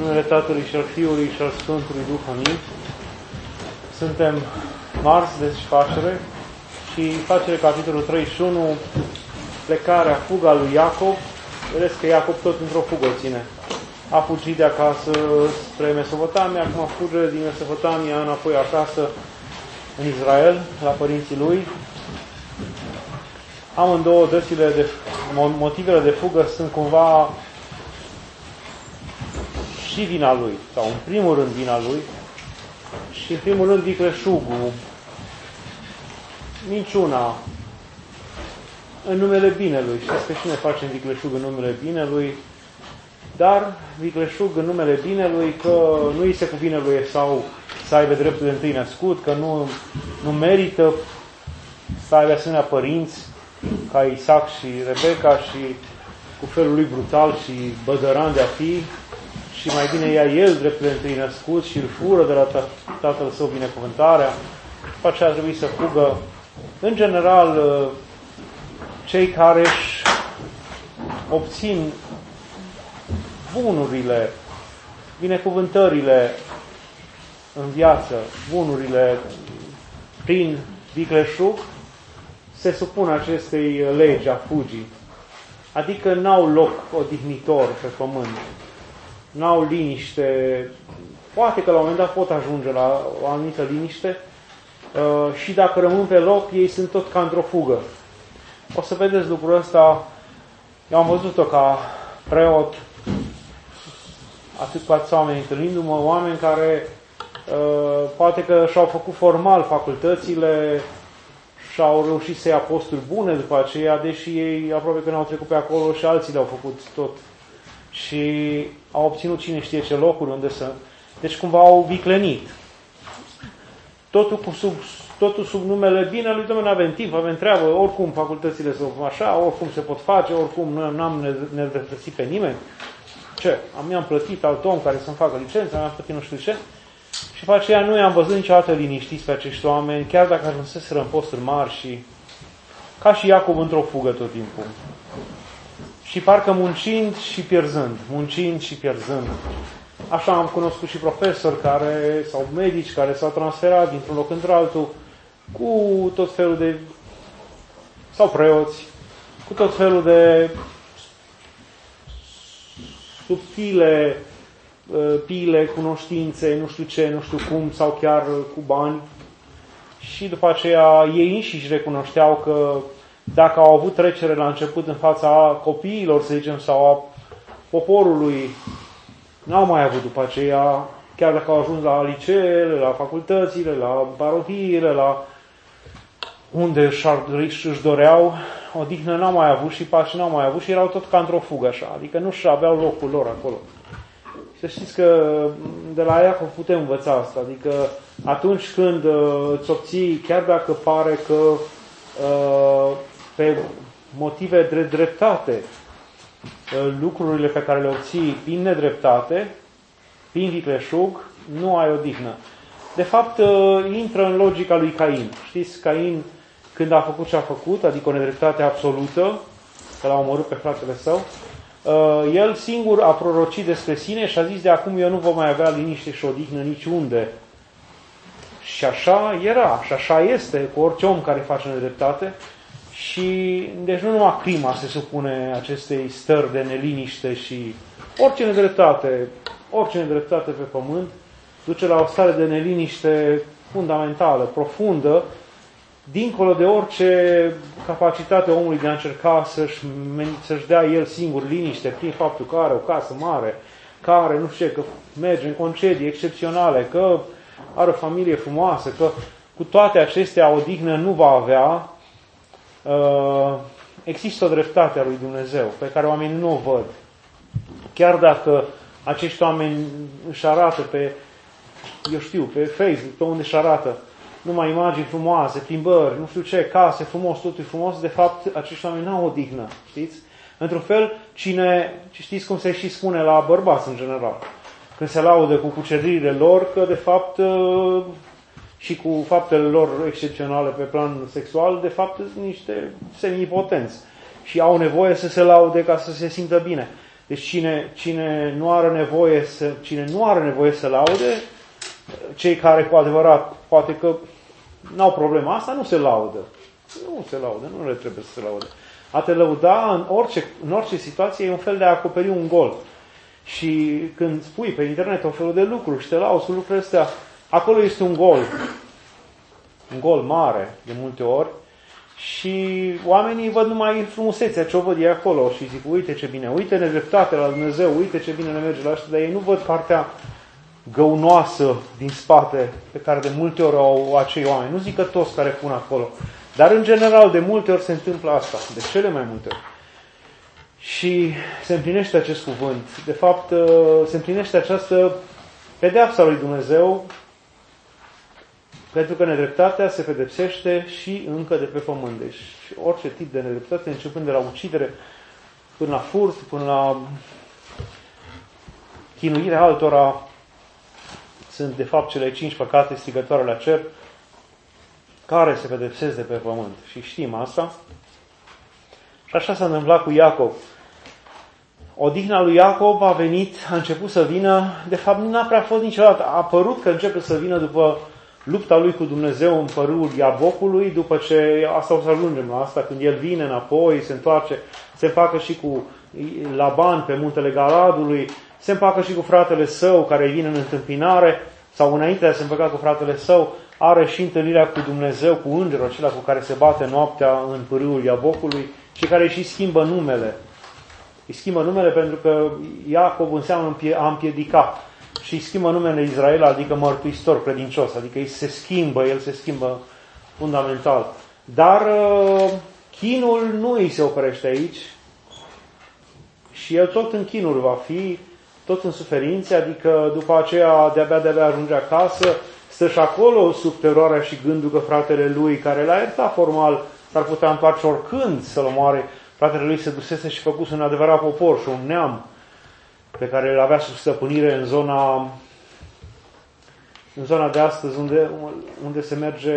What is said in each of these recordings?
În numele Tatălui și al Fiului și al Sfântului Duh, amin. Suntem marți de desfacere și facere capitolul 31, plecarea, fuga lui Iacob. Vedeți că Iacob tot într-o fugă ține. A fugit de acasă spre Mesopotamia, acum fuge din Mesopotamia înapoi acasă în Israel, la părinții lui. Amândouă motivele de fugă sunt cumva și vina lui, sau în primul rând vina lui, și în primul rând vicleșugul, minciuna, în numele binelui. Știți că și noi facem vicleșug în numele binelui, dar vicleșug în numele binelui, că nu îi se cuvine lui Esau să aibă dreptul de întâi născut, că nu merită să aibă asemenea părinți ca Isaac și Rebecca și cu felul lui brutal și bădăran de a fi, și mai bine ia el dreptul de întâi născut și îl fură de la tatăl său binecuvântarea. După aceea a trebuit să fugă. În general, cei care își obțin bunurile, binecuvântările în viață, bunurile prin vicleșug, se supun acestei legi a fugii. Adică n-au loc odihnitor pe pământ. N-au liniște. Poate că la un moment dat pot ajunge la o anumită liniște și dacă rămân pe loc, ei sunt tot ca într-o fugă. O să vedeți lucrul ăsta. Eu am văzut-o ca preot, atât cu oameni întâlnindu-mă, oameni care poate că și-au făcut formal facultățile și au reușit să ia posturi bune după aceea, deși ei aproape că n-au trecut pe acolo și alții le-au făcut tot. Și au obținut cine știe ce locuri unde să... Deci cumva au viclenit. Totul sub numele binelui, Dom'le, avem timp, avem treabă, oricum facultățile sunt așa, oricum se pot face, oricum n-am nedreptățit pe nimeni. Ce? Mi-am plătit alt om care să-mi facă licență, mi-am plătit nu știu ce. Și după aceea nu i-am văzut niciodată liniștiți pe acești oameni, chiar dacă ajunseseră în posturi mari și ca și Iacob într-o fugă tot timpul. Și parcă muncind și pierzând, muncind și pierzând. Așa am cunoscut și profesori sau medici care s-au transferat dintr-un loc într-altul cu tot felul de, sau preoți, cu tot felul de subtile pile, cunoștințe, nu știu ce, nu știu cum, sau chiar cu bani. Și după aceea ei înșiși recunoșteau că dacă au avut trecere la început în fața copiilor, să zicem, sau a poporului, n-au mai avut după aceea, chiar dacă au ajuns la liceele, la facultățile, la parohiile, la unde își doreau, odihnă n-au mai avut și pace n-au mai avut și erau tot ca într-o fugă așa, adică nu-și aveau locul lor acolo. Să știți că de la Iacov putem învăța asta, adică atunci când îți obții, chiar dacă pare că pe motive de dreptate, lucrurile pe care le obții prin nedreptate, prin vicleșug, nu ai odihnă. De fapt, intră în logica lui Cain. Știți, Cain, când a făcut ce a făcut, adică o nedreptate absolută, că l-a omorât pe fratele său, el singur a prorocit despre sine și a zis: de acum eu nu vom mai avea liniște și odihnă niciunde. Și așa era, și așa este cu orice om care face nedreptate. Și deci nu numai crima se supune acestei stări de neliniște și orice nedreptate pe pământ duce la o stare de neliniște fundamentală, profundă, dincolo de orice capacitate omului de a încerca să-și dea el singur liniște prin faptul că are o casă mare, care nu știu ce, că merge în concedii excepționale, că are o familie frumoasă, că cu toate acestea odihnă nu va avea. Există o dreptate a lui Dumnezeu pe care oamenii nu o văd. Chiar dacă acești oameni își arată pe Facebook, pe unde își arată numai imagini frumoase, plimbări, nu știu ce, case, frumos, totul frumos, de fapt acești oameni n-au odihnă, știți? Într-un fel, știți cum se și spune la bărbați în general, când se laudă cu cuceririle lor, că de fapt și cu faptele lor excepționale pe plan sexual, de fapt sunt niște semi-impotenți și au nevoie să se laude ca să se simtă bine. Deci cine nu are nevoie să laude, cei care cu adevărat poate că n-au problema asta, nu se laudă. Nu se laudă, nu le trebuie să se laude. A te lăuda în orice situație e un fel de a acoperi un gol. Și când spui pe internet o felul de lucruri și te lauzi cu lucrurile astea, acolo este un gol. Un gol mare, de multe ori. Și oamenii văd numai frumusețea ce o văd ei acolo și zic, uite ce bine, uite nedreptatea la Dumnezeu, uite ce bine le merge la ăștia, dar ei nu văd partea găunoasă din spate pe care de multe ori au acei oameni. Nu zic că toți care pun acolo, dar în general de multe ori se întâmplă asta, de cele mai multe ori. Și se împlinește acest cuvânt. De fapt, se împlinește această pedeapsa lui Dumnezeu, pentru că nedreptatea se pedepsește și încă de pe pământ. Deci orice tip de nedreptate, începând de la ucidere, până la furt, până la chinuirea altora, sunt de fapt cele 5 păcate strigătoare la cer, care se pedepsesc de pe pământ. Și știm asta. Și așa s-a întâmplat cu Iacov. Odihna lui Iacov a început să vină, de fapt n-a prea fost niciodată, a apărut că începe să vină după lupta lui cu Dumnezeu în părâul Iabocului, după ce asta o să ajungem la asta, când el vine înapoi, se întoarce, se împacă și cu Laban pe muntele Galadului, se împacă și cu fratele său care vine în întâmpinare, sau înainte de a se împăca cu fratele său, are și întâlnirea cu Dumnezeu, cu îngerul acela cu care se bate noaptea în pârâul Iabocului și care își schimbă numele. Îi schimbă numele pentru că Iacov înseamnă a împiedica. Și îi schimbă numele Israel, adică mărturisitor, credincios. Adică el se schimbă fundamental. Dar chinul nu îi se oprește aici. Și el tot în chinuri va fi, tot în suferințe, adică după aceea de-abia ajunge acasă, stă și acolo sub teroarea și gândul că fratele lui, care l-a iertat formal, s-ar putea întoarce oricând să-l omoare. Fratele lui se dusese și făcuse un adevărat popor și un neam pe care îl avea sub stăpânire în zona de astăzi, unde se merge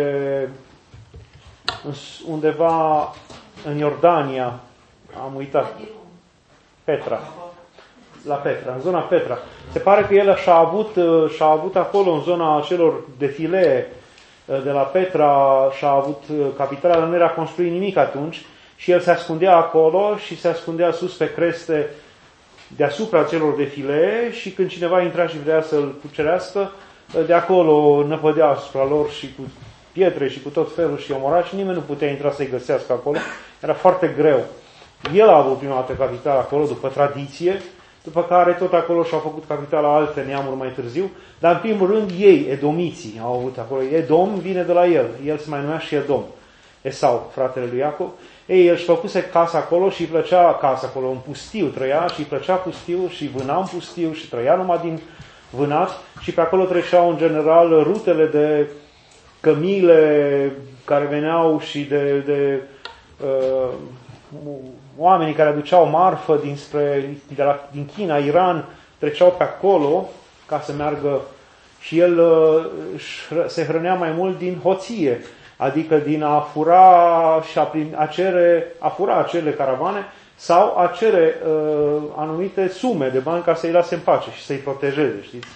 undeva în Iordania. Am uitat. Petra. La Petra, în zona Petra. Se pare că el și-a avut acolo, în zona acelor defilee de la Petra, și-a avut capitala, dar nu era construit nimic atunci. Și el se ascundea acolo și se ascundea sus pe creste deasupra celor defilee și când cineva intra și vrea să-l cucerească, de acolo năpădea asupra lor și cu pietre și cu tot felul și omora și nimeni nu putea intra să-i găsească acolo. Era foarte greu. El a avut prima dată capitala acolo după tradiție, după care tot acolo și-au făcut capitala alte neamuri mai târziu, dar în primul rând ei, edomiții, au avut acolo. Edom vine de la el. El se mai numea și Edom. Esau, fratele lui Iacov. Ei, el își făcuse casa acolo și îi plăcea casa acolo, în pustiu trăia și îi plăcea pustiu și vâna în pustiu și trăia numai din vânat și pe acolo treceau în general rutele de cămile care veneau și de oamenii care aduceau marfă din China, Iran, treceau pe acolo ca să meargă și el se hrănea mai mult din hoție. Adică din a fura și a fura acele caravane sau a cere anumite sume de bani ca să-i lase în pace și să-i protejeze, știți?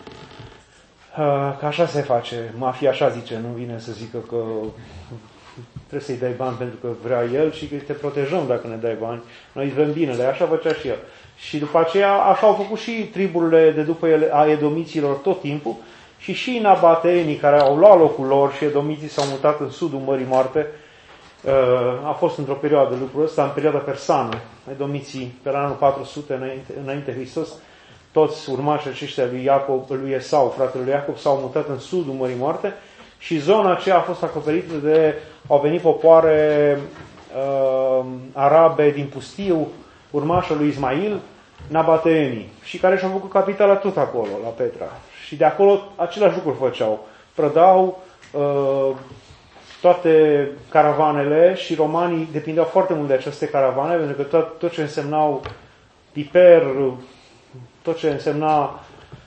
Că așa se face. Mafia așa zice, nu vine să zică că trebuie să-i dai bani pentru că vrea el și că te protejăm dacă ne dai bani. Noi îți vrem binele, așa făcea și el. Și după aceea, așa au făcut și triburile de după ele a edomiților tot timpul, și nabateenii care au luat locul lor și edomiții s-au mutat în sudul Mării Moarte. A fost într-o perioadă lucrul ăsta, în perioada persană. Edomiții, pe la anul 400 înainte Hristos, toți urmașii aceștia lui Esau, fratele lui Iacov, s-au mutat în sudul Mării Moarte și zona aceea a fost acoperită au venit popoare arabe din pustiu, urmașii lui Ismail, nabateenii, și care și-au făcut capitala tot acolo, la Petra. Și de acolo același lucruri făceau. Prădau toate caravanele și romanii depindeau foarte mult de aceste caravane, pentru că tot ce însemnau piper, tot ce însemna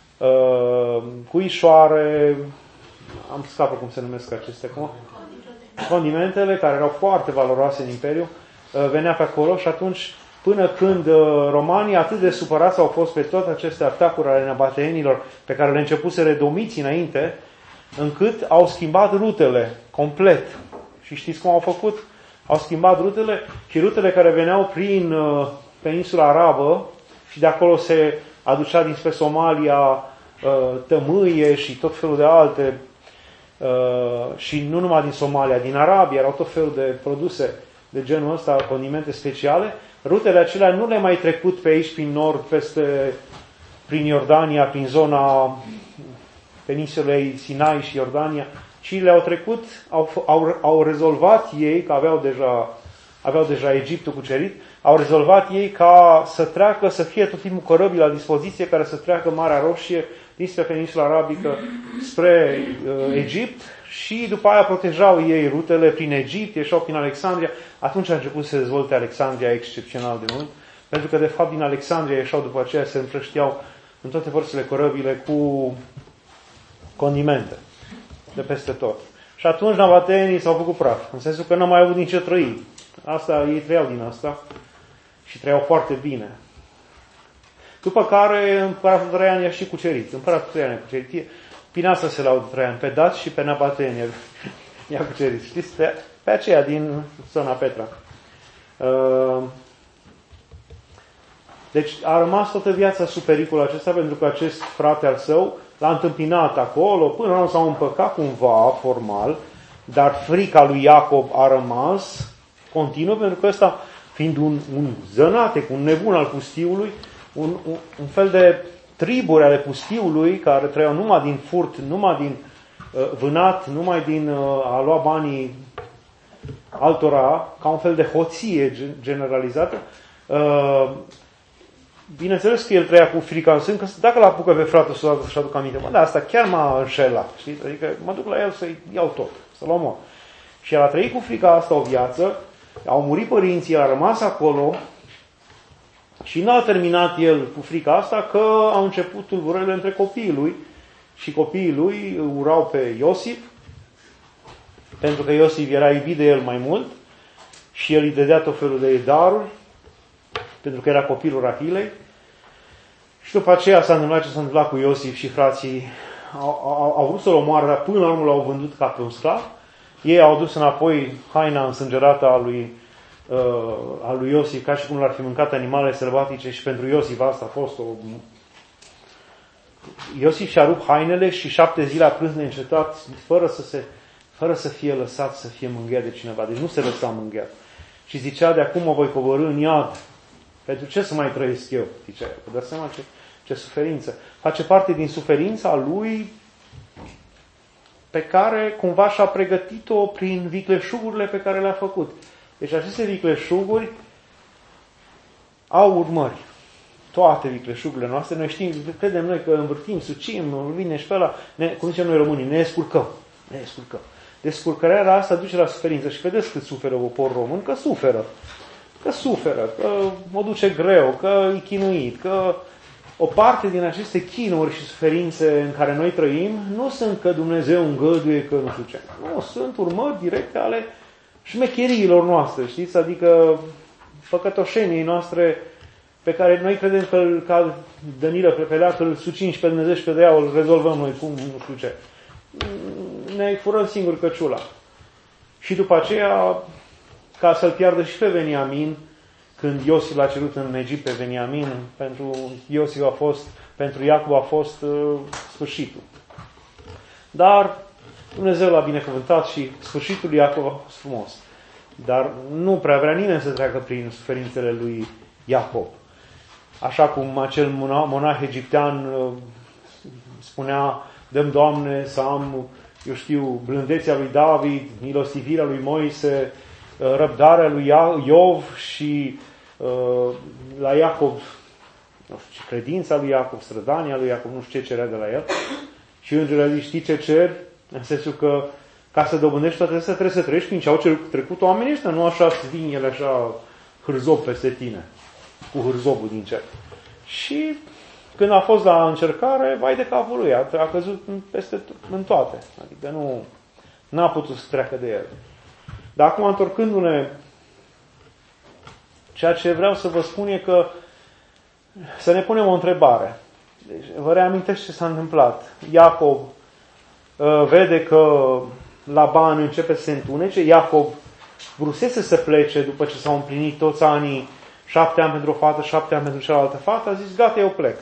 cuișoare, am scapă cum se numesc acestea acum, condimentele, care erau foarte valoroase în Imperiu, venea pe acolo și atunci până când romanii atât de supărați au fost pe toate aceste atacuri ale nabateenilor pe care le începuseră Domiții înainte, încât au schimbat rutele complet. Și știți cum au făcut? Au schimbat rutele și rutele care veneau prin peninsula arabă și de acolo se aducea dinspre Somalia tămâie și tot felul de alte și nu numai din Somalia, din Arabia, erau tot felul de produse de genul ăsta, condimente speciale. Rutele acelea nu le mai trecut pe aici, prin nord, prin Iordania, prin zona peninsulei Sinai și Iordania, ci le-au trecut, au rezolvat ei, că aveau deja Egiptul cucerit, au rezolvat ei ca să treacă, să fie tot timpul corăbii la dispoziție care să treacă Marea Roșie dinspre peninsula arabică spre Egipt și după aia protejau ei rutele prin Egipt, ieșau prin Alexandria. Atunci a început să se dezvolte Alexandria excepțional de mult, pentru că de fapt din Alexandria ieșau după aceea, se împrășteau în toate părțile corăbile cu condimente de peste tot. Și atunci nabateenii s-au făcut praf, în sensul că n-au mai avut din ce trăi. Asta, ei trăiau din asta și trăiau foarte bine. După care împăratul Traian i-a și cucerit. Împăratul Traian i-a cucerit. Prin asta se laudă Traian, pe dați și pe nabateeni i-a cucerit. Știți? Pe aceea din zona Petra. Deci a rămas toată viața sub pericolul acesta pentru că acest frate al său l-a întâmpinat acolo, până la urmă s-au împăcat cumva, formal, dar frica lui Iacob a rămas continuă, pentru că ăsta, fiind un zănatec, un nebun al pustiului, un fel de triburi ale pustiului, care trăiau numai din furt, numai din vânat, numai din a lua banii altora, ca un fel de hoție generalizată, bineînțeles că el trăia cu frica în sân, că dacă l-apucă pe fratele să-și aducă aminte, dar asta chiar m-a înșelat, știți? Adică mă duc la el să-i iau tot, să-l omor. Și el a trăit cu frica asta o viață, au murit părinții, el a rămas acolo și n-a terminat el cu frica asta, că au început tulburările între copiii lui și copiii lui urau pe Iosif, pentru că Iosif era iubit de el mai mult și el îi dădea tot felul de daruri, pentru că era copilul Rahilei. Și după aceea s-a întâmplat ce s-a întâmplat cu Iosif și frații au vrut să-l omoară, dar până la urmă l-au vândut ca pe un sclav. Ei au adus înapoi haina însângerată a lui Iosif, ca și cum l-ar fi mâncat animalele sălbatice, și pentru Iosif asta a fost Iosif și-a rupt hainele și 7 zile a plâns neîncetat, fără să fie lăsat să fie mângâiat de cineva. Deci nu se lăsa mângâiat. Și zicea, de acum mă voi coborî în iad. Pentru ce să mai trăiesc eu? Zicea, vă dați seama ce suferință. Face parte din suferința lui pe care cumva și-a pregătit-o prin vicleșugurile pe care le-a făcut. Deci aceste vicleșuguri au urmări. Toate vicleșugurile noastre, noi știm, credem noi că învârtim, sucim, vine și pe ăla, cum zicem noi românii, ne descurcăm. Descurcarea asta duce la suferință și vedeți cât suferă poporul român, că suferă, că mă duce greu, că e chinuit, că o parte din aceste chinuri și suferințe în care noi trăim nu sunt că Dumnezeu îngăduie că nu știu ce. Nu, sunt urmări directe ale șmecheriilor noastre, știți? Adică păcătoșeniei noastre pe care noi credem că ca Danilă Prepelea, că îl sucim și pe Dumnezeu și pe diavol, îl rezolvăm noi cum nu știu ce. Ne furăm singur căciula. Și după aceea, ca să-l piardă și pe Veniamin, când Iosif l-a cerut în Egipt pe Veniamin, pentru Iacov a fost sfârșitul. Dar Dumnezeu l-a binecuvântat și sfârșitul lui Iacov a fost frumos. Dar nu prea vrea nimeni să treacă prin suferințele lui Iacob. Așa cum acel monah egiptean spunea, dă-mi, Doamne, să am, eu știu, blândețea lui David, milostivirea lui Moise, răbdarea lui Iov și la Iacob, nu știu, credința lui Iacob, strădania lui Iacob, nu știu ce cerea de la el. Și îngerul a zis, știi ce cer? În sensul că ca să dobândești toate astea trebuie să trăiești prin ce au trecut oamenii ăștia, nu așa să vin ele așa hârzob peste tine, cu hârzobul din cer. Și când a fost la încercare, vai de capul lui, a căzut în toate. Adică n-a putut să treacă de el. Dar acum, întorcându-ne Ceea ce vreau să vă spun e că să ne punem o întrebare. Deci, vă reamintesc ce s-a întâmplat. Iacob vede că Laban începe să se întunece. Iacob vrusese să plece după ce s-au împlinit toți anii, 7 ani pentru o fată, 7 ani pentru cealaltă fată. A zis, gata, eu plec.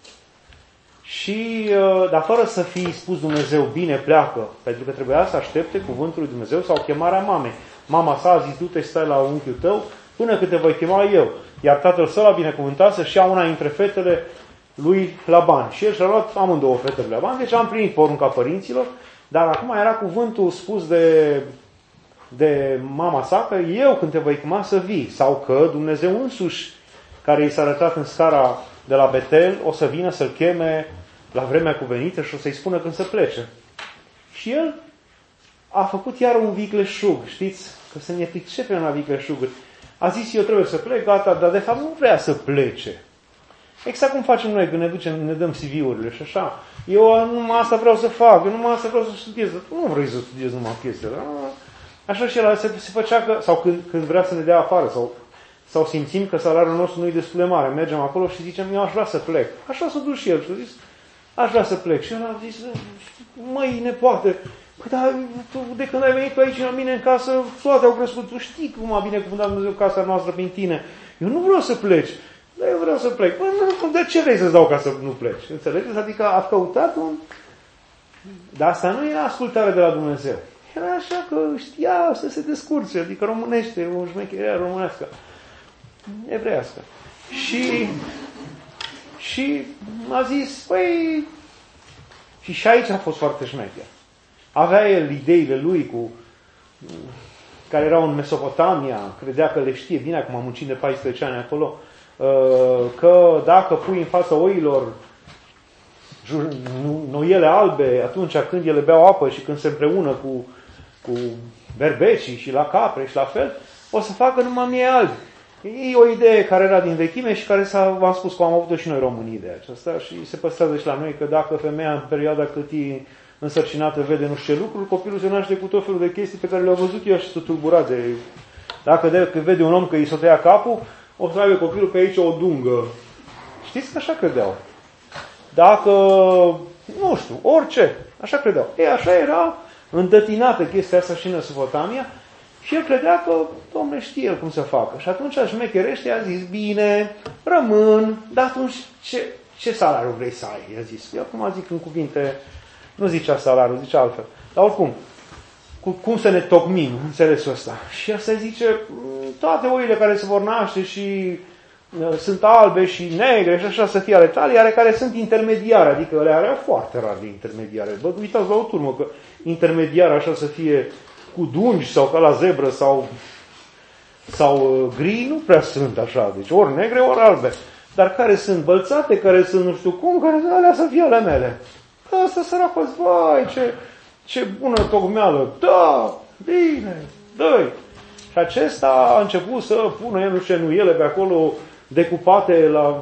Și, dar fără să fi spus Dumnezeu, bine, pleacă, pentru că trebuia să aștepte cuvântul lui Dumnezeu sau chemarea mamei. Mama sa a zis, du-te și stai la unchiul tău până când te voi chema eu. Iar tatăl său l-a binecuvântat să-și ia una dintre fetele lui Laban. Și el și-a luat amândouă fetele lui Laban, deci a împlinit porunca părinților, dar acum era cuvântul spus de mama sa că eu când te voi chema să vii, sau că Dumnezeu însuși, care i s-a arătat în scara de la Betel, o să vină să-l cheme la vremea cuvenită și o să-i spună când să plece. Și el a făcut iar un vicleșug, știți? Că să ne pricepem la vicleșuguri. A zis, eu trebuie să plec, gata, dar de fapt nu vrea să plece. Exact cum facem noi când ne ducem, ne dăm CV-urile și așa. Eu numai asta vreau să fac, eu numai asta vreau să studiez. Nu vrei să studiezi numai chestiile. Așa și el se făcea că, sau când vrea să ne dea afară, sau simțim că salariul nostru nu e destul de mare. Mergem acolo și zicem, eu aș vrea să plec. Așa s-a dus și el și a zis, aș vrea să plec. Și el a zis, măi, nepoate, păi, dar tu, de când ai venit pe aici la mine în casă, toate au crescut. Tu știi cum a binecuvântat Dumnezeu casa noastră prin tine. Eu nu vreau să pleci. Dar eu vreau să plec. Păi, de ce vrei să-ți dau ca să nu pleci? Înțelegeți? Adică a căutat un... Dar asta nu era ascultare de la Dumnezeu. Era așa că știa să se descurce, adică românește, o șmecherie românească, evreiască. Și a zis, păi... Și aici a fost foarte șmecher. Avea el ideile lui care erau în Mesopotamia, credea că le știe bine, acum am muncit de 14 ani acolo, că dacă pui în fața oilor noiele albe, atunci când ele beau apă și când se împreună cu berbecii și la capre și la fel, o să facă numai miei albi. E o idee care era din vechime și care v-am spus că am avut-o și noi românii de aceasta și se păstrează și la noi că dacă femeia în perioada cât e însărcinată vede nu știu ce lucruri, copilul se naște cu tot felul de chestii pe care le-au văzut eu și se tulburat de... Dacă vede un om că îi s-o tăia capul, o să aibă copilul pe aici o dungă. Știți că așa credeau. Dacă, nu știu, orice, așa credeau. Așa era îndătinată chestia asta și în Mesopotamia și el credea că, Dom'le, știe el cum să facă. Și atunci șmecherește, a zis, bine, rămân, dar atunci ce salariu vrei să ai? I-a zis. Eu acum zic în cuvinte, nu zicea salariu, zicea altfel. Dar oricum, cum să ne tocmim în înțelesul ăsta? Și asta zice, toate oile care se vor naște și sunt albe și negre și așa să fie ale tale, iar care sunt intermediare, adică le are foarte rar de intermediare. Vă uitați la o turmă că intermediare așa să fie cu dungi sau ca la zebră sau gri, nu prea sunt așa. Deci ori negre, ori albe. Dar care sunt bălțate, care sunt nu știu cum, care alea să fie ale mele. Asta săracos, vai, ce bună tocmeală. Da, bine, dă-i. Și acesta a început să pună el nu știu nuiele pe acolo decupate la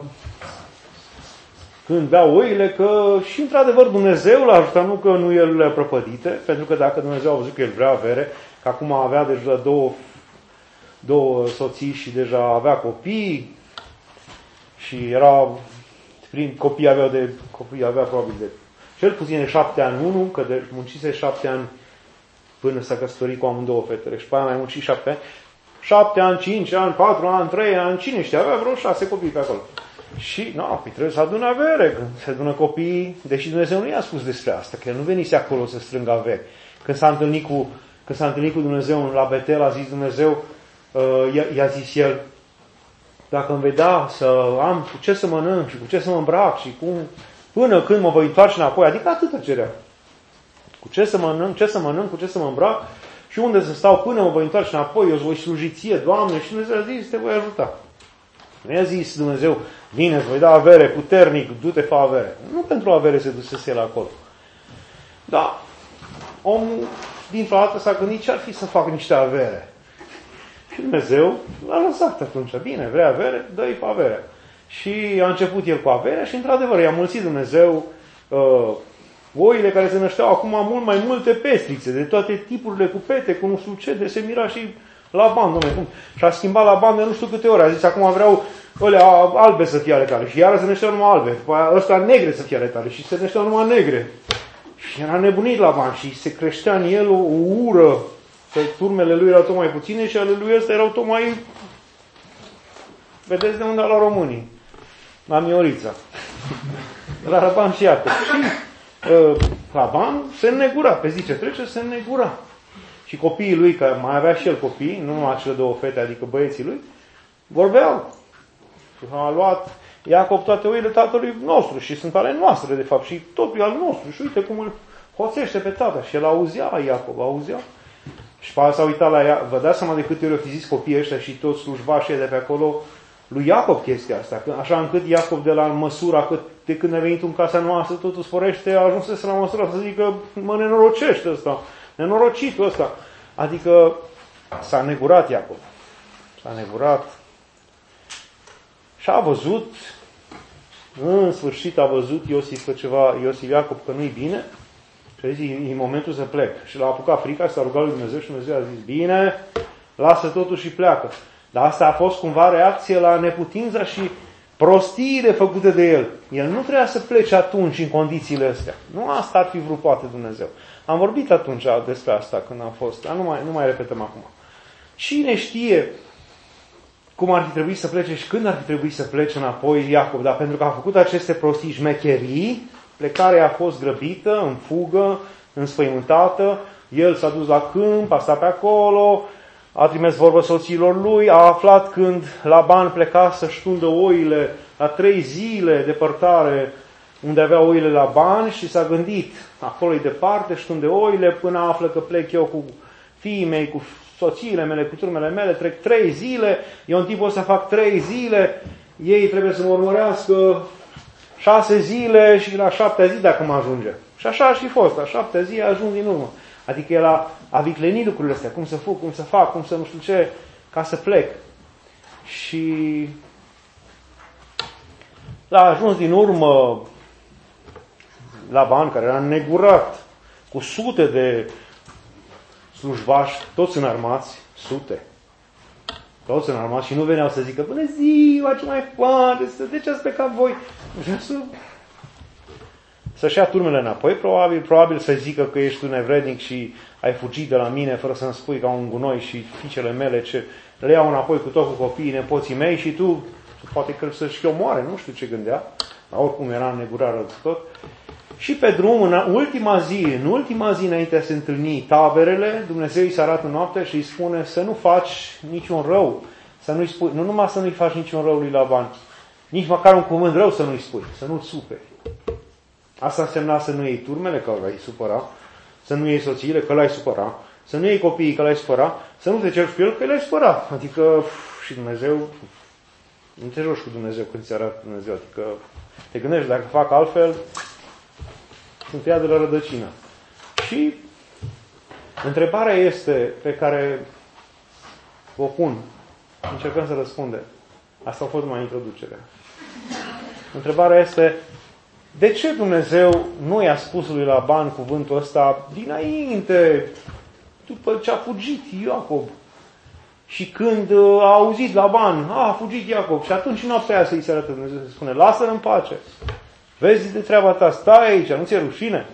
când beau oile, că și într-adevăr Dumnezeu l-a ajutat, nu că nuielile prăpădite, pentru că dacă Dumnezeu a văzut că el vrea avere, că acum avea deja două soții și deja avea copii și era copii avea probabil de cel puțin de 7 ani unul, că muncise 7 ani până s-a căsătorit cu amândouă fetele și pe aia mai muncit 7 ani. 7 ani, 5 ani, 4 ani, 3 ani, cine știe, avea vreo 6 copii pe acolo. Și, trebuie să adună avere, când se adună copiii, deși Dumnezeu nu i-a spus despre asta, că el nu venise acolo să strângă avere. Când s-a întâlnit cu Dumnezeu la Betel, a zis Dumnezeu, i-a zis el, dacă îmi vei da să am cu ce să mănânc și cu ce să mă îmbrac și până când mă voi întoarce înapoi, adică atâta cerea. Cu ce să mănânc, cu ce să mă îmbrac și unde să stau până mă voi întoarce înapoi, eu îți voi sluji ție, Doamne, și Dumnezeu a zis, te voi ajuta. Nu i-a zis Dumnezeu, bine, îți voi da avere, puternic, du-te, fă avere. Nu pentru avere se dusese el acolo. Da, omul dintr-o dată s-a gândit ce ar fi să fac niște avere. Și Dumnezeu l-a lăsat atunci. Bine, vrea avere, dă-i pe avere. Și a început el cu averea și într-adevăr i-a mulțit Dumnezeu oile care se nășteau acum mult mai multe pestrițe, de toate tipurile cu pete, cu nu știu ce, de se mira și Laban, dom'le, cum? Și a schimbat Laban de nu știu câte ori. A zis, acum vreau alea albe să fie ale tale. Și iară se nășteau numai albe. După aia ăsta negre să fie ale tale. Și se nășteau numai negre. Și era nebunit Laban și se creștea în el o ură. Că turmele lui erau tot mai puține și ale lui ăsta erau tot mai... Vedeți de unde a luat românii? La Miorița. La Laban și Iacob. Și Laban se înnegura. Pe zi ce trece, se înnegura. Și copiii lui, că mai avea și el copii, nu numai cele două fete, adică băieții lui, vorbeau. Și a luat Iacob toate oile tatălui nostru și sunt ale noastre, de fapt, și totul e al nostru. Și uite cum îl hoțește pe tata. Și el auzea, Iacob, auzea. Și s-a uitat la ea. Vă dați seama de câte ori au fi zis copiii ăștia și toți slujbașii de pe acolo lui Iacob chestia asta. Așa încât Iacob de la măsura de când a venit în casa noastră, totul sporește, a ajuns la măsura să zică, mă nenorocește ăsta, nenorocitul ăsta. Adică s-a negurat Iacob. S-a negurat. Și a văzut, în sfârșit a văzut Iosif Iacob că nu-i bine și a zis, e momentul să plec. Și l-a apucat frica și s-a rugat lui Dumnezeu și Dumnezeu a zis, bine, lasă totul și pleacă. Dar asta a fost cumva reacție la neputința și prostiile făcute de el. El nu trebuia să plece atunci în condițiile astea. Nu asta ar fi vrut poate Dumnezeu. Am vorbit atunci despre asta când am fost, dar nu mai repetăm acum. Cine știe cum ar fi trebuit să plece și când ar fi trebuit să plece înapoi Iacob, dar pentru că a făcut aceste prostii șmecherii, plecarea a fost grăbită, în fugă, înspăimântată, el s-a dus la câmp, a stat pe acolo, a trimis vorbă soților lui, a aflat când Laban pleca să-și tundă oile la 3 zile depărtare unde avea oile Laban și s-a gândit, acolo-i departe, își tunde oile până află că plec eu cu fiii mei, cu soțiile mele, cu turmele mele, trec 3 zile, eu în timpul ăsta fac 3 zile, ei trebuie să mă urmărească 6 zile și la 7-a zi dacă mă ajunge. Și așa a și fost, la 7-a zi a ajuns din urmă. Adică el a viclenit lucrurile astea, cum să fug, cum să fac, cum să nu știu ce, ca să plec. Și l-a ajuns din urmă Laban, care era negurat, cu sute de slujbași, toți înarmați, sute. Toți înarmați și nu veneau să zică, bună ziua, ce mai faceți, de ce ați plecat voi? Să-și ia turmele înapoi, probabil să zică că ești un evrednic și ai fugit de la mine fără să-mi spui ca un gunoi și fiicele mele ce le iau înapoi cu tot cu copiii, nepoții mei și tu poate că să-și omoare, nu știu ce gândea, dar oricum era în negurare tot. Și pe drum, în ultima zi înainte să se întâlni taberele, Dumnezeu îi se arată noaptea și îi spune să nu faci niciun rău, să nu-i spui, nu numai să nu-i faci niciun rău lui Laban, nici măcar un cuvânt rău să nu-i spui, să nu-l superi. Asta însemna să nu iei turmele, că l-ai supăra, să nu iei soțiile, că l-ai supăra, să nu iei copiii, că l-ai supăra, să nu te ceri cu el, că l-ai supăra. Adică, și Dumnezeu, nu te joci cu Dumnezeu când ți arată Dumnezeu. Adică, te gândești, dacă fac altfel, sunt ia de la rădăcină. Și întrebarea este, pe care o pun, încercăm să răspundem. Asta a fost mai introducerea. Întrebarea este, de ce Dumnezeu nu i-a spus lui Laban cuvântul ăsta dinainte, după ce a fugit Iacob? Și când a auzit Laban, a fugit Iacob, și atunci noaptea aia să-i se arătă Dumnezeu, să spune, lasă-l în pace. Vezi de treaba ta, stai aici, nu ți-e rușine?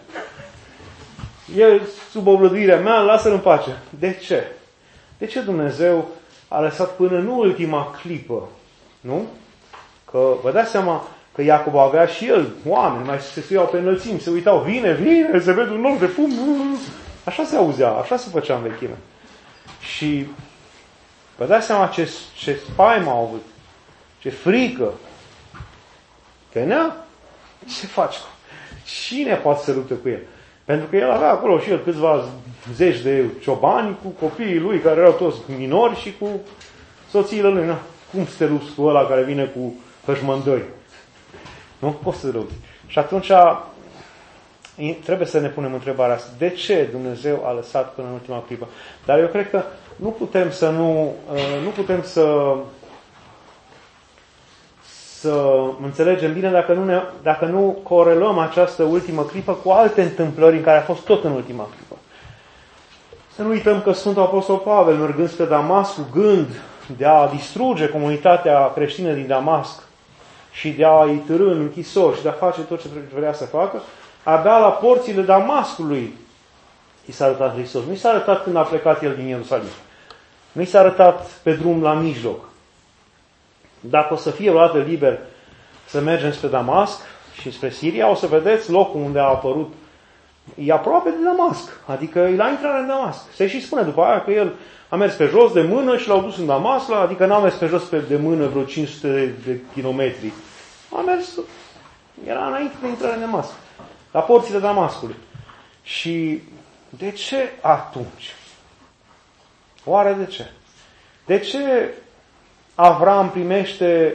E sub oblăduirea mea, lasă-l în pace. De ce? De ce Dumnezeu a lăsat până în ultima clipă? Nu? Că vă dați seama că Iacob avea și el oameni, mai se suiau pe înălțimi, se uitau, vine, se vede un nor de fum. Așa se auzea, așa se făcea în vechime. Și vă dați seama ce spaimă au avut, ce frică. Venea? Ce faci? Cine poate să lupte cu el? Pentru că el avea acolo și el câțiva zeci de ciobani cu copiii lui, care erau toți minori, și cu soțiile lui. Na, cum să te lupți cu ăla care vine cu hășmândări? Nu poți să te lupți. Și atunci trebuie să ne punem întrebarea asta. De ce Dumnezeu a lăsat până în ultima clipă? Dar eu cred că nu putem să înțelegem bine dacă nu corelăm această ultimă clipă cu alte întâmplări în care a fost tot în ultima clipă. Să nu uităm că Sfântul Apostol Pavel, mergând spre Damasc cu gând de a distruge comunitatea creștină din Damasc și de a-i târî în închisori și de a face tot ce vrea să facă, abia la porțile Damascului i s-a arătat Hristos. Nu i s-a arătat când a plecat el din Ierusalim. Nu i s-a arătat pe drum la mijloc. Dacă o să fie vreodată liber să mergem spre Damasc și spre Siria, o să vedeți locul unde a apărut. E aproape de Damasc, adică e la intrare în Damasc. Se și spune după aia că el a mers pe jos de mână și l-au dus în Damasc, adică n-a mers pe jos de mână vreo 500 de kilometri. A mers, era înainte de intrare în Damasc, la porțile Damascului. Și de ce atunci? Oare de ce? De ce Avram primește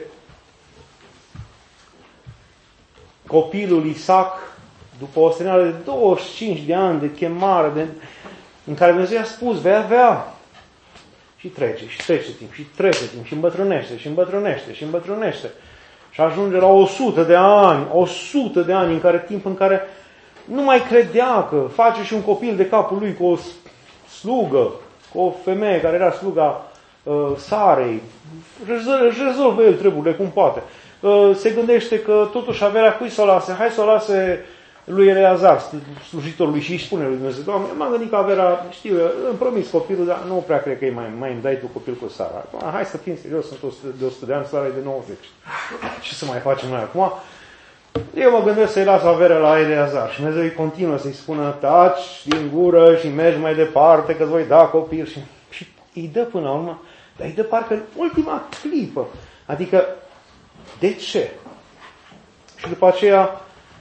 copilul Isaac după o străinare de 25 de ani de chemare, în care Dumnezeu i-a spus, vei avea, și trece timp, și trece timp, și îmbătrânește, și îmbătrânește, și îmbătrânește. Și ajunge la 100 de ani, 100 de ani, timp în care nu mai credea că face și un copil de capul lui cu o slugă, cu o femeie care era sluga Sarei. Își rezolvă el treburile cum poate. Se gândește că totuși averea cui să o lase? Hai să o lase lui Eleazar, slujitorului, și îi spune lui Dumnezeu, Doamne, m-am gândit că averea, știu eu, îmi promis copilul, dar nu prea cred că mai îmi dai tu copil cu Sara. Hai să fim serios, sunt de 100 de ani, Sara e de 90. Ce să mai facem noi acum? Eu mă gândesc să-i las averea la Eleazar. Și Dumnezeu îi continuă să-i spună, taci din gură și mergi mai departe, că-ți voi da copil. Și îi dă până la urmă, dar îi dă parcă în ultima clipă. Adică, de ce? Și după aceea,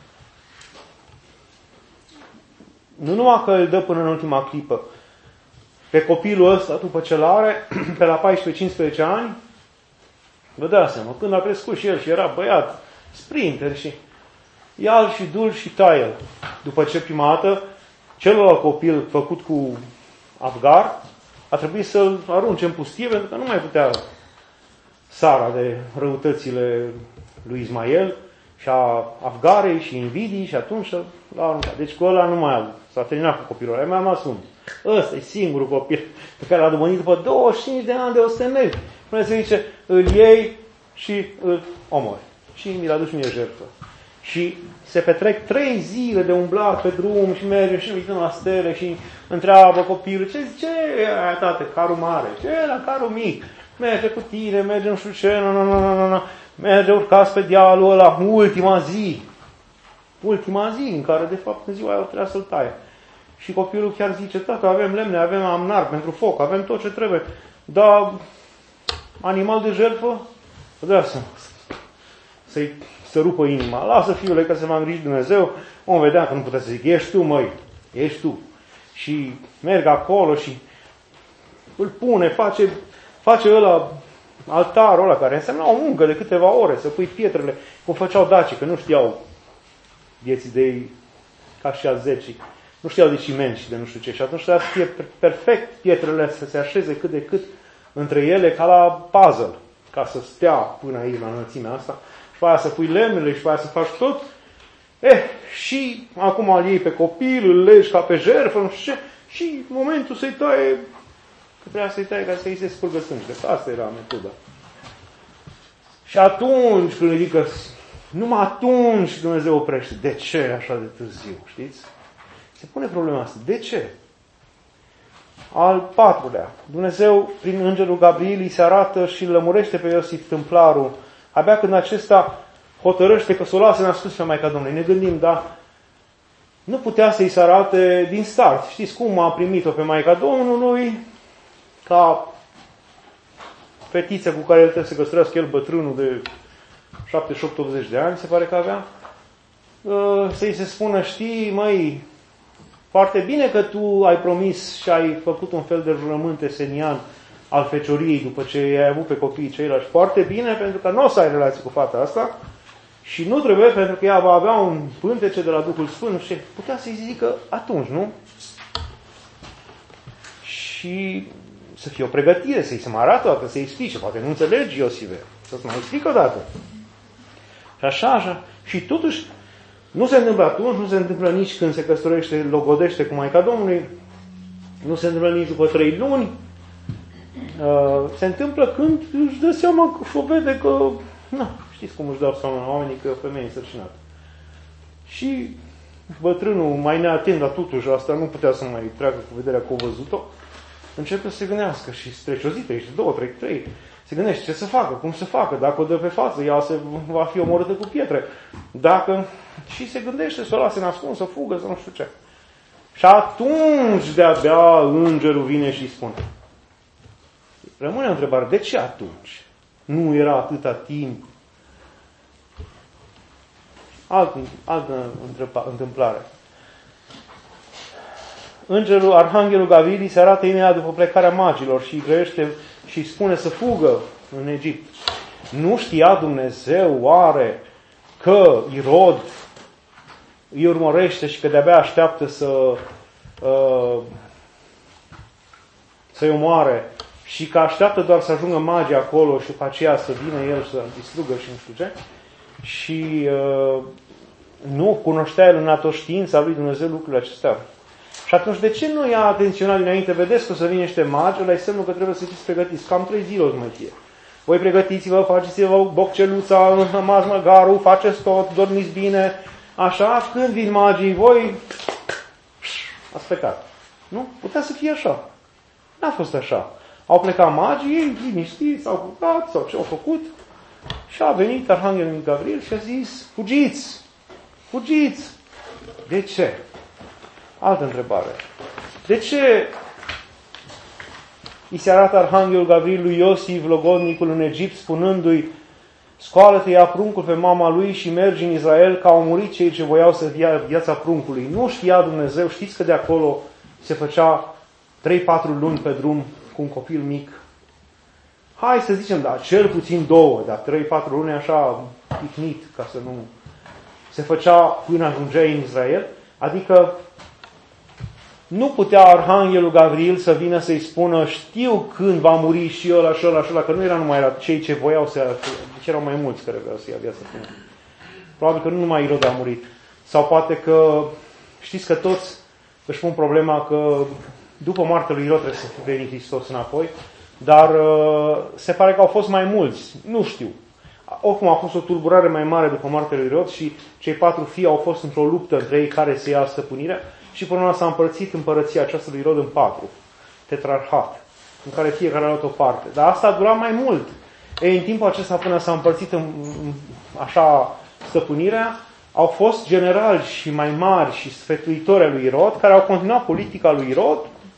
nu numai că îl dă până în ultima clipă, pe copilul ăsta, după ce l-are, pe la 14-15 ani, vă dați seama, când a crescut și el și era băiat, sprinter și ia-l și dul și taie-l. După ce prima dată, celălalt copil făcut cu Afgar, a trebuit să-l arunce în pustie, pentru că nu mai putea Sara de răutățile lui Ismael și a Afgarei și invidii și atunci l-a aruncat. Deci cu ăla nu mai s-a terminat cu copilul ăla. Mai am rămas unul. Ăsta e singurul copil pe care l-a dobândit după 25 de ani de osteneli. Până se zice, îl iei și îl omori. Și mi-l aduci mie jertfă. Și se petrec 3 zile de umblat pe drum și mergem și uităm la stele și întreabă copilul, ce e, tată, carul mare? Ce e la carul mic? Merge cu tine, merge nu știu ce, merge urcați pe dealul ăla, ultima zi în care de fapt în ziua aia trebuia să-l taie. Și copilul chiar zice, tată, avem lemne, avem amnar pentru foc, avem tot ce trebuie, dar animal de jertfă, vrea să rupă inima. Lasă, fiule, că se va îngriji Dumnezeu. Om vedea că nu putea să zic, ești tu, măi, ești tu. Și merg acolo și îl pune, face ăla altarul ăla, care însemna o muncă de câteva ore, să pui pietrele, cum făceau dacii, că nu știau vieții de ei ca și a zecii. Nu știau de ciment și de nu știu ce. Și atunci trebuia să fie perfect pietrele, să se așeze cât de cât între ele, ca la puzzle, ca să stea până aici la înălțimea asta. Și pe aia să pui lemnele și pe aia să faci tot. Și acum îl iei pe copil, îl legi ca pe jertfă, nu știu ce, și momentul să-i taie, că trebuia să-i taie ca să-i se spurgă sângele. Asta era metoda. Și atunci când ridică, numai atunci Dumnezeu oprește. De ce așa de târziu, știți? Se pune problema asta. De ce? Al patrulea. Dumnezeu, prin îngerul Gabriel, îi se arată și îl lămurește pe Iosif tâmplarul. Abia când acesta hotărăște că s-o lasă născut pe Maica Domnului. Ne gândim, dar nu putea să-i se arate din start. Știți cum a primit-o pe Maica Domnului? Ca fetiță cu care el trebuie să căsătorească el, bătrânul de 78-80 de ani, se pare că avea, să-i se spună, știi, măi, foarte bine că tu ai promis și ai făcut un fel de jurământ esenian al fecioriei după ce i-ai avut pe copiii ceilalți. Foarte bine, pentru că nu o să ai relații cu fata asta și nu trebuie, pentru că ea va avea un pântece de la Duhul Sfânt și putea să-i zică atunci, nu? Și să fie o pregătire, să-i se mai arată o dată, să-i explice. Poate nu înțelegi, Iosive, să-ți mai explică o dată. Și așa. Și totuși, nu se întâmplă atunci, nu se întâmplă nici când se căsătorește, logodește cu Maica Domnului. Nu se întâmplă nici după 3 luni. Se întâmplă când își dă seama și o vede că, știți cum își dau seama oamenii că femeia e însărcinată. Și bătrânul, mai neatent, dar totuși asta nu putea să mai treacă cu vederea că o văzut-o, începe să se gândească și se trece o zi, 2, 3, se gândește ce să facă, cum să facă, dacă o dă pe față, ea va fi omorâtă cu pietre. Și se gândește să o lase nascuns, să fugă, să nu știu ce. Și atunci de-abia îngerul vine și spune. Rămâne o întrebare, de ce atunci? Nu era atâta timp? Altă întâmplare. Arhanghelul Gavril se arată imediat după plecarea magilor și îi grăiește și îi spune să fugă în Egipt. Nu știa Dumnezeu oare că Irod îi urmărește și că de-abia așteaptă să-i omoare și că așteaptă doar să ajungă magii acolo și după aceea să vină el să distrugă și nu știu ce? Și nu cunoștea el în atoștiința lui Dumnezeu lucrurile acestea. Și atunci de ce nu i-a atenționat dinainte? Vedeți că o să vine niște magi, ăla e semnul că trebuie să fiți pregătiți. Cam 3 zile o să mai fie. Voi pregătiți-vă, faceți-vă bocceluța, mazmăgarul, faceți tot, dormiți bine. Așa, când vin magii, voi ați plecat. Nu? Putea să fie așa. N-a fost așa. Au plecat magii, ei liniștiți, s-au culcat sau ce au făcut. Și a venit Arhanghelul Gavril și a zis, fugiți! Fugiți! De ce? Altă întrebare. De ce îi se arată Arhanghelul Gavril lui Iosif, logodnicul în Egipt, spunându-i, scoală-te, ia pruncul pe mama lui și mergi în Israel, că au murit cei ce voiau să ia viața pruncului. Nu știa Dumnezeu, știți că de acolo se făcea 3-4 luni pe drum cu un copil mic. Hai să zicem, cel puțin 2, dar 3-4 luni așa picnit, ca să nu... Se făcea până ajungeai în Israel, adică nu putea Arhanghelul Gavril să vină să-i spună, știu când va muri și ăla și ăla și ăla, că nu era numai cei ce voiau să ia, deci erau mai mulți care vreau să ia viața până. Probabil că nu numai Irod a murit. Sau poate că, știți că toți își pun problema că după moartea lui Irod trebuie să veni Hristos înapoi, dar se pare că au fost mai mulți, nu știu. Oricum a fost o tulburare mai mare după moartea lui Irod și cei 4 fii au fost într-o luptă între ei care să ia stăpânirea și până la urmă s-a împărțit împărăția aceasta lui Irod în 4, tetrarhat, în care fiecare a luat o parte. Dar asta a durat mai mult. În timpul acesta până s-a împărțit așa stăpânirea, au fost generali și mai mari și sfătuitori ai lui Irod care au continuat politica lui Irod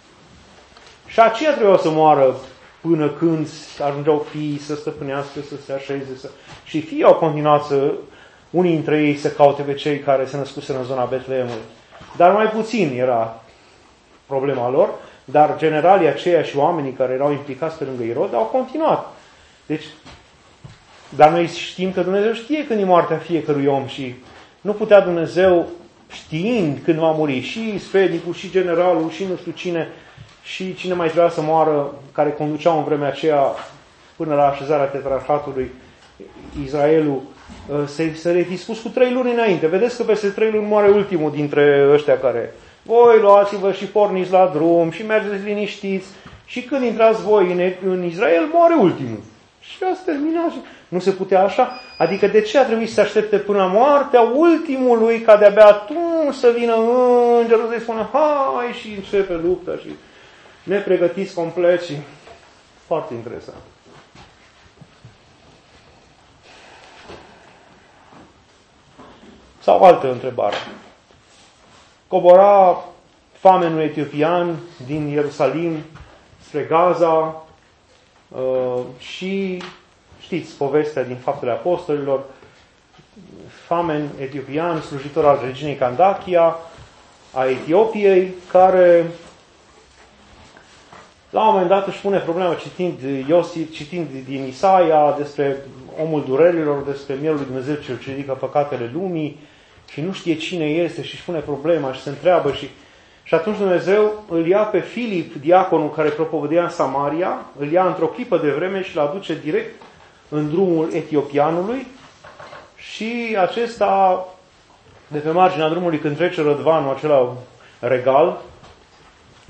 și aceia trebuiau să moară până când ajungeau fiii să stăpânească, să se așeze. Și fiii au continuat unii dintre ei să caute pe cei care se născuseră în zona Betleemului. Dar mai puțin era problema lor, dar generalii aceia și oamenii care erau implicați pe lângă Irod au continuat. Deci, dar noi știm că Dumnezeu știe când e moartea fiecărui om și nu putea Dumnezeu, știind când va muri și sfednicul, și generalul, și nu știu cine, și cine mai trebuia să moară, care conduceau în vremea aceea până la așezarea tetrarhatului Israelul, să le fi spus cu 3 luni înainte. Vedeți că peste 3 luni moare ultimul dintre ăștia care voi luați-vă și porniți la drum și mergeți liniștiți și când intrați voi în Israel, moare ultimul. Și asta terminat. Nu se putea așa? Adică de ce a trebuit să aștepte până la moartea ultimului ca de-abia atunci să vină îngerul să-i spună hai și începe lupta și ne pregătiți complet și foarte interesant. Sau altă întrebare. Cobora famenul etiopian din Ierusalim spre Gaza și știți povestea din Faptele Apostolilor, famen etiopian, slujitor al reginei Candachia a Etiopiei, care la un moment dat își pune problema citind din Isaia despre omul durerilor, despre mielul lui Dumnezeu ce își ridică păcatele lumii și nu știe cine este și își pune problema și se întreabă și atunci Dumnezeu îl ia pe Filip, diaconul care propovădea în Samaria, îl ia într-o clipă de vreme și îl aduce direct în drumul etiopianului și acesta, de pe marginea drumului, când trece rădvanul acela regal,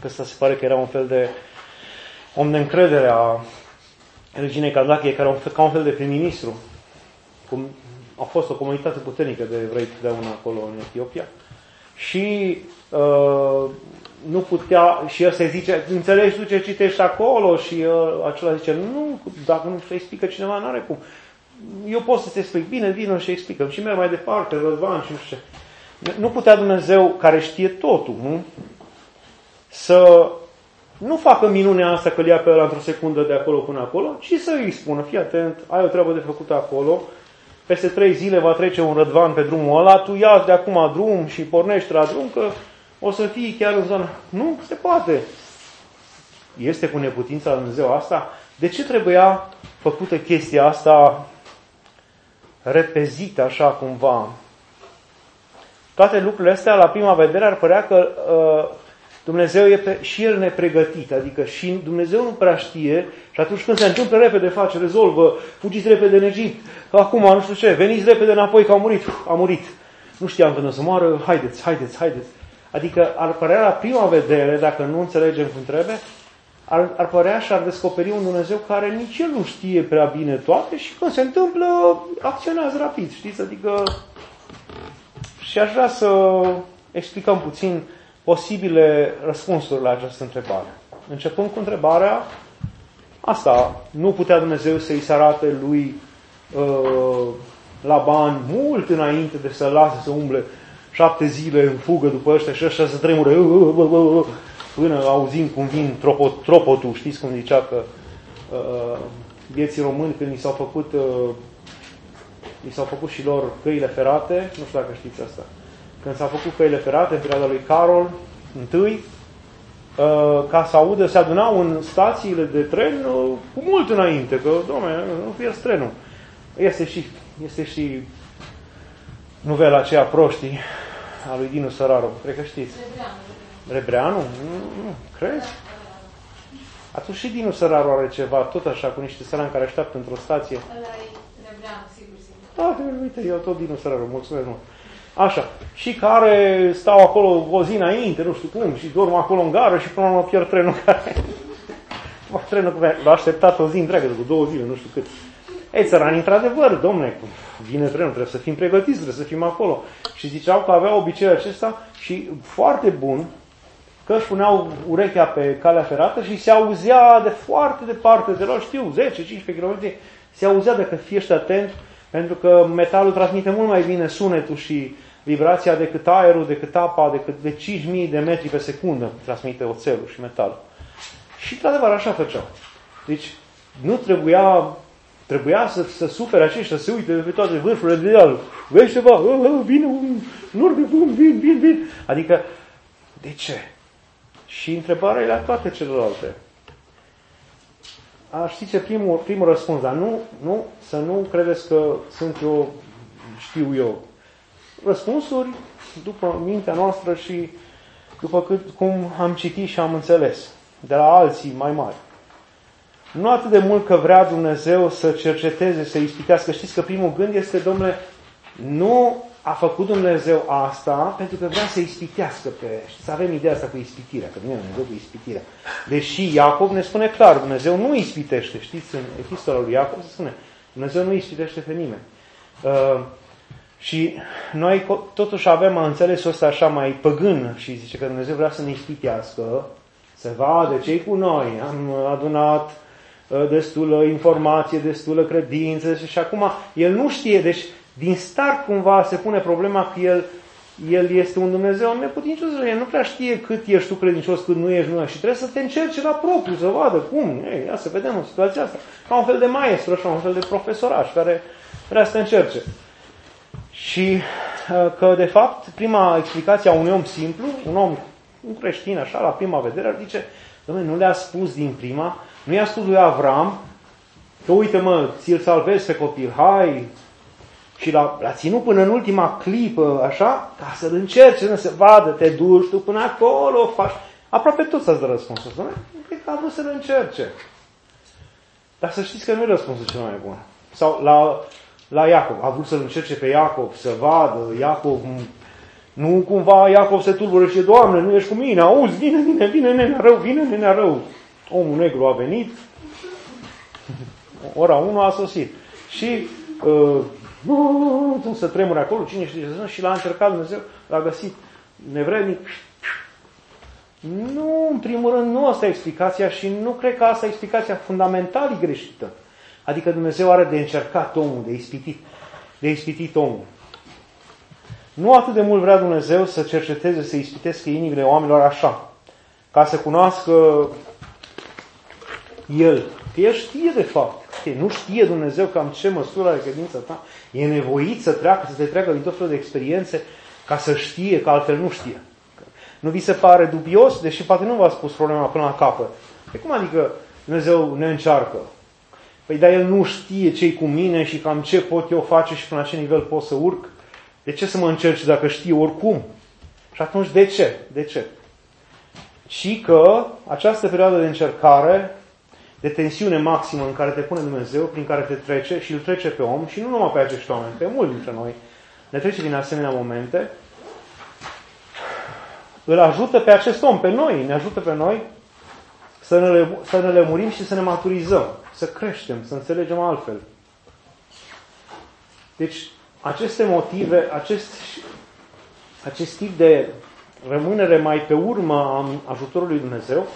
că ăsta se pare că era un fel de om de încredere a reginei Candache, care ca un fel de prim-ministru. A fost o comunitate puternică de evrei totdeauna acolo în Etiopia. Și nu putea, și ăsta îi zice, înțelegi tu ce citești acolo? Și acela zice, nu, dacă nu se explică cineva, n-are cum. Eu pot să-ți explic. Bine, vină și explicăm. Și merg mai departe, Răzvan și nu știu ce. Nu putea Dumnezeu, care știe totul, nu? Să nu facă minunea asta că îl ia pe ăla într-o secundă de acolo până acolo, ci să îi spună, fii atent, ai o treabă de făcut acolo, peste 3 zile va trece un Rădvan pe drumul ăla, tu ia-ți de acum drum și pornești la drum, că o să fii chiar în zonă. Nu se poate. Este cu neputința lui Dumnezeu asta? De ce trebuia făcută chestia asta repezită așa cumva? Toate lucrurile astea, la prima vedere, ar părea că Dumnezeu e și El nepregătit, adică și Dumnezeu nu prea știe și atunci când se întâmplă repede, face, rezolvă, fugiți repede în Egipt, că acum nu știu ce, veniți repede înapoi că a murit. Nu știam când o să moară, haideți. Adică ar părea la prima vedere, dacă nu înțelegem cum trebuie, ar părea și ar descoperi un Dumnezeu care nici El nu știe prea bine toate și când se întâmplă, acționează rapid, știți? Adică și aș vrea să explicăm puțin posibile răspunsuri la această întrebare. Începând cu întrebarea asta, nu putea Dumnezeu să-i se arate lui Laban mult înainte de să-l lase să umble 7 zile în fugă după ăștia și ăștia să tremure până auzim cum vin tropotul, știți cum zicea că vieții români când li s-au făcut și lor căile ferate, nu știu dacă știți asta. Când s-au făcut căile ferate în perioada lui Carol I, ca să audă, se adunau în stațiile de tren cu mult înainte, că, dom'le, nu pierzi trenul. Este și novela aceea Proștii a lui Dinu Săraru, cred că știți. Rebreanu? Nu, crezi? Atunci și Dinu Săraru are ceva, tot așa, cu niște sărani care așteaptă într-o stație. Ăla e Rebreanu, sigur. Da, uite, eu tot Dinu Săraru, mulțumesc mult. Așa. Și care stau acolo o zi înainte, nu știu cum, și dorm acolo în gară și până la urmă pierd trenul care... trenul l-a așteptat o zi întreagă, cu 2 zile, nu știu cât. Ei, țărani, într-adevăr, domne, vine trenul, trebuie să fim pregătiți, trebuie să fim acolo. Și ziceau că avea obiceiul acesta și foarte bun, că își puneau urechea pe calea ferată și se auzea de foarte departe, de la, știu, 10-15 km, se auzea dacă fiești atent, pentru că metalul transmite mult mai bine sunetul și vibrația decât aerul, decât apa, decât de 5.000 de metri pe secundă transmite oțelul și metalul. Și, într-adevăr, așa făceau. Deci, nu trebuia să sufere aceștia, să se uite pe toate vârfurile de deal. Vezi ceva? Vine un nor de bun, vin. Adică, de ce? Și întrebarea e la toate celelalte. Știți ce? Primul răspuns, dar să nu credeți că sunt eu, știu eu. Răspunsuri după mintea noastră și după cum am citit și am înțeles de la alții mai mari. Nu atât de mult că vrea Dumnezeu să cerceteze, să ispitească. Știți că primul gând este, domnule, nu a făcut Dumnezeu asta pentru că vrea să ispitească pe... Să avem ideea asta cu ispitirea, că vine Dumnezeu cu ispitirea. Deși Iacov ne spune clar, Dumnezeu nu ispitește. Știți, în epistola lui Iacov se spune, Dumnezeu nu ispitește pe nimeni. Și noi totuși avem înțelesul ăsta așa mai păgân și zice că Dumnezeu vrea să ne ispitească, să vadă ce-i cu noi. Am adunat destulă informație, destulă credință și acum El nu știe, deci din start cumva se pune problema că El este un Dumnezeu neputincios, El nu prea știe cât ești tu credincios, cât nu ești, și trebuie să te încerci la propriu, să vadă cum, ia să vedem în situația asta. Ca un fel de maestru, așa, un fel de profesoraș care vrea să te încerce. Și că, de fapt, prima explicație a unui om simplu, un creștin, așa, la prima vedere, ar zice, Doamne, nu le-a spus din prima, nu i-a spus lui Avram, că uite mă, ți-l salvezi pe copil, hai, și l-a ținut până în ultima clipă, așa, ca să-l încerce, să vadă, te duci tu până acolo, faci... Aproape tot să-ți dă răspunsul, Doamne, cred că a vrut să-l încerce. Dar să știți că nu e răspunsul cel mai bun. Sau la Iacov, a vrut să-l încerce pe Iacov, să vadă, Iacov Nu cumva Iacov se tulbură și Doamne, nu ești cu mine, auzi, vine nenea rău. Omul negru a venit, ora 1 a sosit. Și se tremure acolo, cine știe, și l-a încercat Dumnezeu, l-a găsit nevrednic. Nu, în primul rând, nu asta e explicația și nu cred că asta e explicația fundamentală greșită. Adică Dumnezeu are de încercat omul, de ispitit omul. Nu atât de mult vrea Dumnezeu să cerceteze, să ispitesc inimile oamenilor așa, ca să cunoască El. Că El știe de fapt. Că nu știe Dumnezeu cam ce măsură are credința ta. E nevoit să te treacă din tot felul de experiențe ca să știe, că altfel nu știe. Nu vi se pare dubios? Deși poate nu v-a spus problema până la capăt. Pe cum adică Dumnezeu ne încearcă? Păi dar El nu știe ce-i cu mine și cam ce pot eu face și până la ce nivel pot să urc. De ce să mă încerci dacă știu oricum? Și atunci de ce? De ce? Și că această perioadă de încercare, de tensiune maximă în care te pune Dumnezeu, prin care te trece și îl trece pe om, și nu numai pe acești oameni, pe mulți dintre noi, ne trece din asemenea momente, îl ajută pe acest om, pe noi, ne ajută pe noi să ne lămurim și să ne maturizăm, să creștem, să înțelegem altfel. Deci, aceste motive, acest tip de rămânere mai pe urmă a ajutorului Dumnezeu,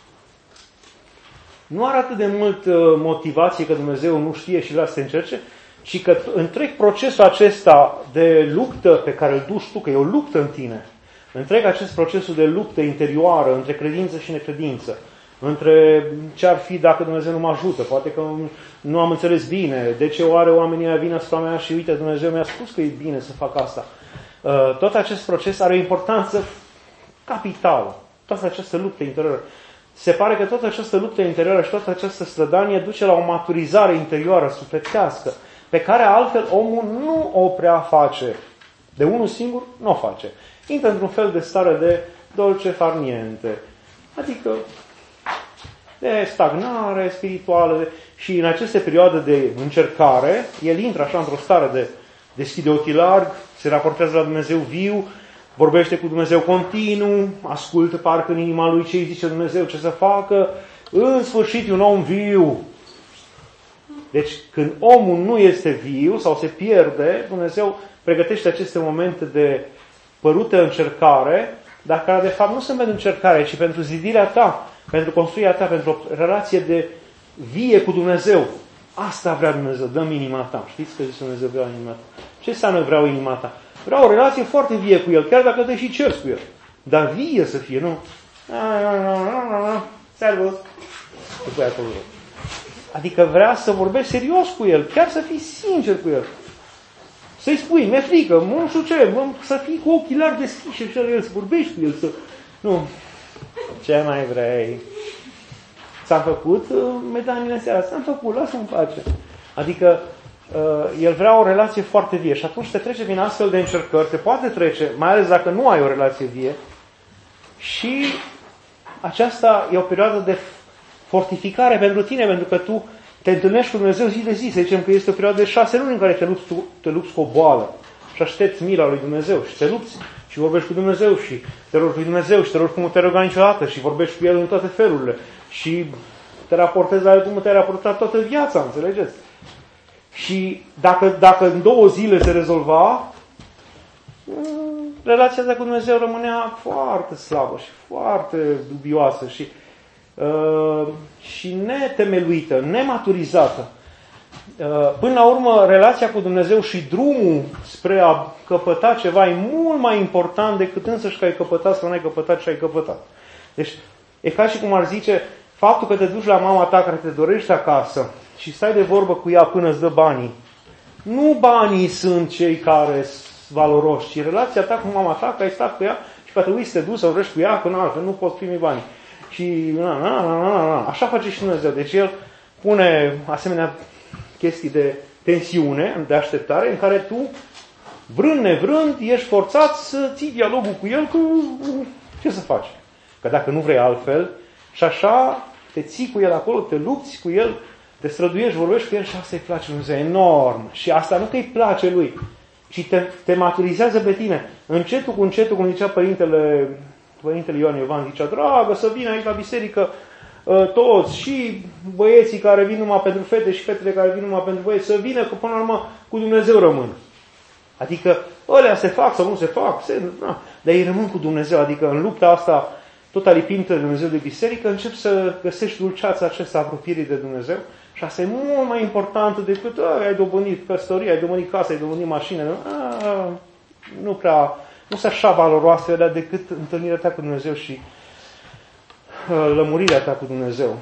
nu arată de mult motivație că Dumnezeu nu știe și vrea să te încerce, ci că întreg procesul acesta de luptă pe care îl duci tu, că e o luptă în tine, întreg acest procesul de luptă interioară între credință și necredință, între ce ar fi dacă Dumnezeu nu mă ajută, poate că nu am înțeles bine, de ce oare oamenii ăia vin asupra mea și uite, Dumnezeu mi-a spus că e bine să fac asta. Tot acest proces are o importanță capitală, toată această luptă interioară. Se pare că toată această luptă interioară și toată această strădanie duce la o maturizare interioară, sufletească, pe care altfel omul nu o prea face. De unul singur nu o face. Intră într-un fel de stare de dolce far niente. Adică de stagnare spirituală. Și în aceste perioade de încercare, el intră așa într-o stare de deschide ochii larg, se raportează la Dumnezeu viu, vorbește cu Dumnezeu continuu, ascultă parcă în inima lui ce îi zice Dumnezeu, ce să facă. În sfârșit, un om viu. Deci, când omul nu este viu sau se pierde, Dumnezeu pregătește aceste momente de părută încercare, dar care de fapt nu sunt pentru încercare, ci pentru zidirea ta, pentru construirea ta, pentru o relație de vie cu Dumnezeu. Asta vrea Dumnezeu, dă-mi inima ta. Știți că zice Dumnezeu, vreau inima ta. Ce înseamnă vreau inima ta? Vreau o relație foarte vie cu El, chiar dacă te și ceri cu El. Dar vie să fie, nu? Servus! Adică vrea să vorbești serios cu El, chiar să fii sincer cu El. Să-i spui, mi-e frică, nu știu ce, să fii cu ochii largi deschiși și El să vorbești cu El. Să... Nu. Ce mai vrei? S-a făcut medaniile seara, s-a făcut, lasă-mă în pace. Adică el vrea o relație foarte vie și atunci te trece prin astfel de încercări, te poate trece, mai ales dacă nu ai o relație vie. Și aceasta e o perioadă de fortificare pentru tine, pentru că tu te întâlnești cu Dumnezeu zi de zi. Să zicem că este o perioadă de 6 luni în care te lupți cu o boală și aștepți mila lui Dumnezeu și te lupți și vorbești cu Dumnezeu și te rogi lui Dumnezeu și te rogi cum nu te ruga niciodată și vorbești cu El în toate felurile și te raportezi la El cum te-ai raportat toată viața, înțelegeți? Și dacă în 2 zile se rezolva, relația asta cu Dumnezeu rămânea foarte slabă și foarte dubioasă și netemeluită, nematurizată. Până la urmă, relația cu Dumnezeu și drumul spre a căpăta ceva e mult mai important decât însăși că ai căpătat sau nu ai căpătat ce ai căpătat. Deci, e ca și cum ar zice, faptul că te duci la mama ta care te dorește acasă și stai de vorbă cu ea până îți dă banii. Nu banii sunt cei care sunt valoroși, ci relația ta cu mama ta, că ai stat cu ea și că te uiți să te duci să vorbești cu ea, până altfel nu poți primi banii. Și așa face și Dumnezeu. Deci El pune asemenea chestii de tensiune, de așteptare, în care tu, vrând nevrând, ești forțat să ții dialogul cu El, ce să faci? Că dacă nu vrei altfel, și așa te ții cu El acolo, te lupți cu El, te străduiești, vorbești cu El și asta îi place Dumnezeu enorm. Și asta nu că îi place Lui, ci te maturizează pe tine. Încetul cu încetul, cum zicea Părintele Ioan Iovan, zicea, dragă, să vină aici la biserică toți, și băieții care vin numai pentru fete și fetele care vin numai pentru băieți, să vină, că până la urmă cu Dumnezeu rămân. Adică ălea se fac sau nu se fac, dar ei rămân cu Dumnezeu. Adică în lupta asta tot alipintă de Dumnezeu de biserică, începi să găsești dulceața acesta apropierii de Dumnezeu și asta e mult mai importantă decât ai dobândit căsătoria, ai dobândit casa, ai dobândit mașină. Nu sunt așa valoroase alea decât întâlnirea ta cu Dumnezeu și lămurirea ta cu Dumnezeu.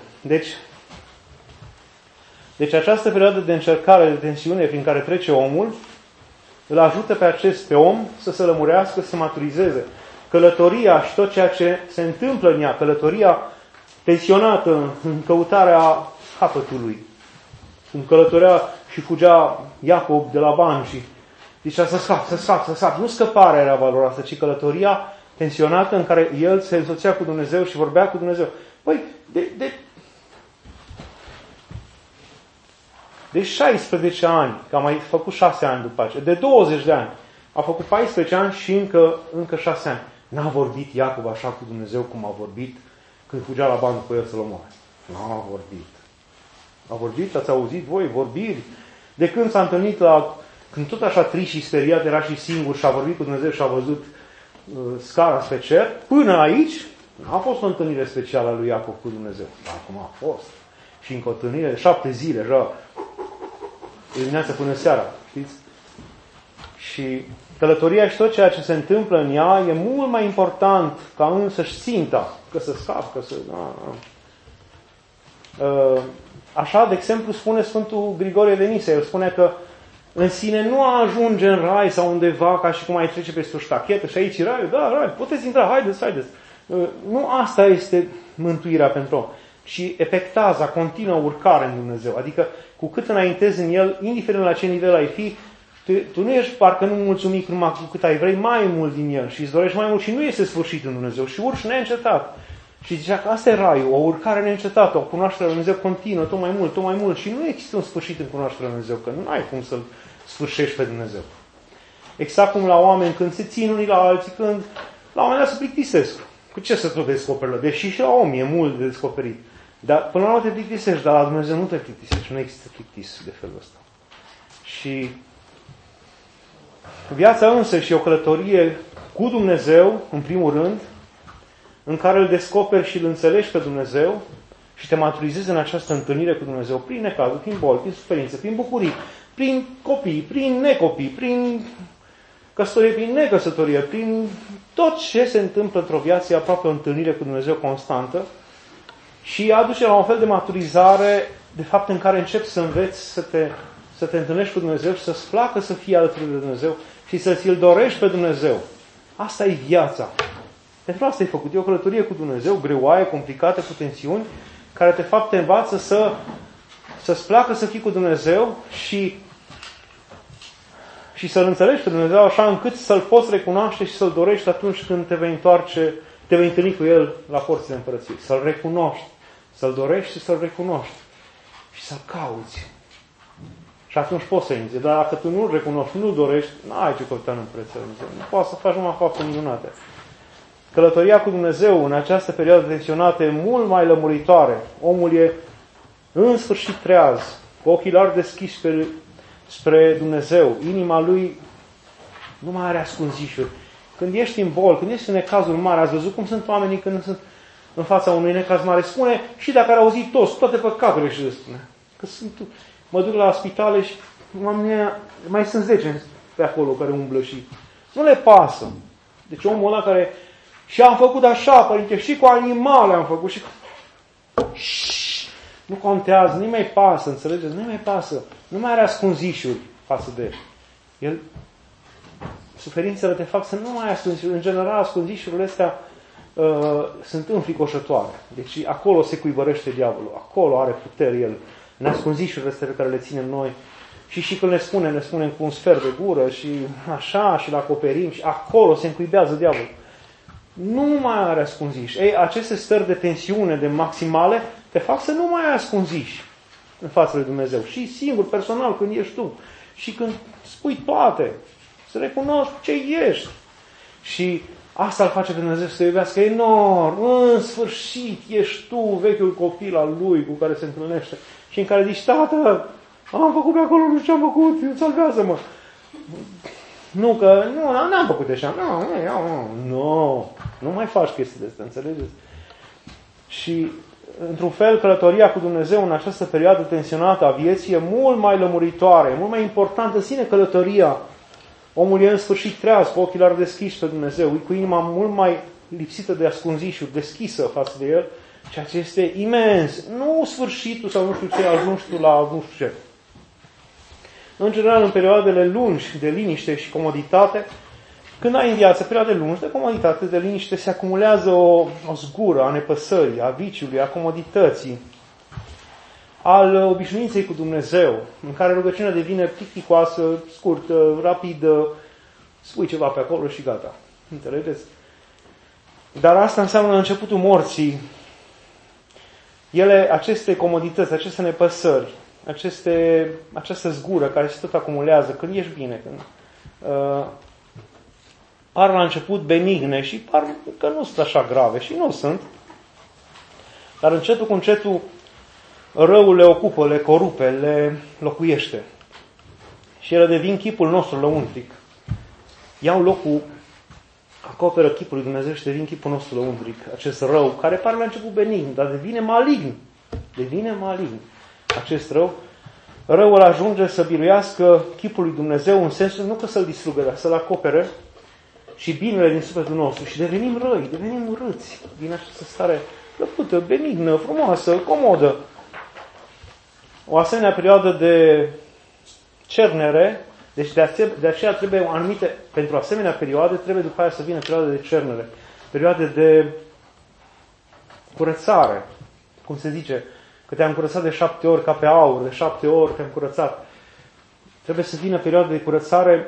Deci această perioadă de încercare, de tensiune prin care trece omul, îl ajută pe om să se lămurească, să se maturizeze. Călătoria și tot ceea ce se întâmplă în ea, călătoria tensionată în căutarea capătului. Când călătorea și fugea Iacob de la Laban și zicea să scap. Nu scăparea era valoroasă, ci călătoria tensionată în care el se însoțea cu Dumnezeu și vorbea cu Dumnezeu. Păi, de 16 ani, că a mai făcut 6 ani după aceea, de 20 de ani, a făcut 14 ani și încă 6 ani. N-a vorbit Iacob așa cu Dumnezeu cum a vorbit când fugea la Laban după el să-l omoare. N-a vorbit. A vorbit, ați auzit voi, vorbiri. De când s-a întâlnit când tot așa trist și speriat era și singur și a vorbit cu Dumnezeu și a văzut scara spre cer, până aici n-a fost o întâlnire specială a lui Iacob cu Dumnezeu. Dar acum a fost. Și încă o întâlnire de 7 zile, așa, dimineața până seara, știți? Și călătoria și tot ceea ce se întâmplă în ea e mult mai important ca însăși ținta, că să scap, că să... Așa, de exemplu, spune Sfântul Grigorie de Nisa. El spune că în sine nu ajunge în rai sau undeva ca și cum ai trece peste o ștachetă și aici rai, rai, puteți intra, haideți. Nu asta este mântuirea pentru om, ci epectaza, continuă urcare în Dumnezeu. Adică cu cât înaintezi în El, indiferent la ce nivel ai fi, tu nu ești parcă nu mulțumit numai cu cât ai vrei mai mult din El și îți dorești mai mult și nu este sfârșit în Dumnezeu și urci neîncetat. Și zicea că asta e raiul, o urcare neîncetată, o cunoaștere a Dumnezeu continuă, tot mai mult și nu există un sfârșit în cunoașterea lui Dumnezeu, că nu ai cum să-L sfârșești pe Dumnezeu. Exact cum la oameni când se țin unii la alții, când la un moment dat se plictisesc. Cu ce să tot descoperi? Deși și la om e mult de descoperit. Dar până la urmă te plictisești, dar la Dumnezeu nu te plictisești, nu există plictis de felul ăsta. Și viața însă și o călătorie cu Dumnezeu, în primul rând, în care îl descoperi și îl înțelegi pe Dumnezeu și te maturizezi în această întâlnire cu Dumnezeu prin necazuri, prin boli, prin suferințe, prin bucurii, prin copii, prin necopii, prin căsătorie, prin necăsătorie, prin tot ce se întâmplă într-o viață, e aproape o întâlnire cu Dumnezeu constantă și aduce la un fel de maturizare, de fapt, în care începi să înveți să te întâlnești cu Dumnezeu și să-ți placă să fii alături de Dumnezeu și să ți-l dorești pe Dumnezeu. Asta e viața. Pentru asta e făcut. E o călătorie cu Dumnezeu, greoaie, complicată, cu tensiuni, care de fapt te învață să-ți placă să fii cu Dumnezeu și să-L înțelegi pe Dumnezeu așa încât să-L poți recunoaște și să-L dorești atunci când te vei întoarce, te vei întâlni cu El la porțile împărăției. Să-L recunoști, să-L dorești și să-L recunoști și să-L cauți. Și atunci poți să intri. Dar dacă tu nu-L recunoști, nu-L dorești, n-ai ce căuta în împărăția lui Dumnezeu. Nu poți să faci numai fapte minunate. Călătoria cu Dumnezeu în această perioadă tensionată e mult mai lămuritoare. Omul e în sfârșit treaz, cu ochii larg deschiși spre Dumnezeu. Inima lui nu mai are ascunzișuri. Când ești în bol, când ești în necazul mare, ați văzut cum sunt oamenii când sunt în fața unui necaz mare? Spune, și dacă ar auzi toți, toate păcatele și le spune. Că mă duc la spitale și mai sunt 10 pe acolo care umblă și nu le pasă. Deci omul ăla care și am făcut așa, Părinte, și cu animale am făcut și nu contează, nu mai pasă, înțelegeți? Nu mai pasă. Nu mai are ascunzișuri față de el. Suferințele te fac să nu mai ai ascunzișuri. În general, ascunzișurile astea sunt înfricoșătoare. Deci acolo se cuibărește diavolul. Acolo are putere el. În ascunzișurile astea pe care le ținem noi. Și când ne spunem cu un sfert de gură și așa și le acoperim și acolo se încuibează diavolul. Nu mai are ascunziși. Ei, aceste stări de tensiune, de maximale, te fac să nu mai ai ascunziși în fața lui Dumnezeu. Și singur, personal, când ești tu. Și când spui toate, Să recunoști ce ești. Și asta îl face pe Dumnezeu să te iubească enorm. În sfârșit ești tu, vechiul copil al lui cu care se întâlnește și în care zici, tată, am făcut pe acolo, nu știu ce am făcut, salvează-mă. Nu, că n-am făcut așa. Nu mai faci chestii de astea, înțelegeți? Și, într-un fel, călătoria cu Dumnezeu în această perioadă tensionată a vieții e mult mai lămuritoare, mult mai importantă în sine călătoria. Omul e în sfârșit treaz, cu ochii larg deschiși pe Dumnezeu, cu inima mult mai lipsită de ascunzișuri, deschisă față de El, ceea ce este imens. Nu sfârșitul sau nu știu ce, ajungi tu la nu știu ce. În general, în perioadele lungi de liniște și comoditate, când ai în viață perioade lungi de comoditate, de liniște, se acumulează o zgură a nepăsării, a viciului, a comodității, al obișnuinței cu Dumnezeu, în care rugăciunea devine plicticoasă, scurtă, rapidă, spui ceva pe acolo și gata. Înțelegeți? Dar asta înseamnă începutul morții. Aceste comodități, aceste nepăsări, această zgură care se tot acumulează, când ești bine, când par la început benigne și par că nu sunt așa grave și nu sunt, dar încetul cu încetul răul le ocupă, le corupe, le locuiește. Și ele devin chipul nostru lăuntric. Iau locul, acoperă chipul lui Dumnezeu și devin chipul nostru lăuntric. Acest rău, care pare la început benign, dar devine malign. Devine malign. Acest rău, răul ajunge să biruiască chipul lui Dumnezeu în sensul nu că să-l distrugă, dar să-l acopere și binele din sufletul nostru. Și devenim răi, devenim urâți din această stare plăcută, benignă, frumoasă, comodă. O asemenea perioadă de cernere, deci de aceea trebuie pentru asemenea perioade, trebuie după aia să vină perioade de cernere, perioade de curățare, cum se zice, că te-am curățat de 7 ori ca pe aur, de 7 ori te-am curățat. Trebuie să vină perioade de curățare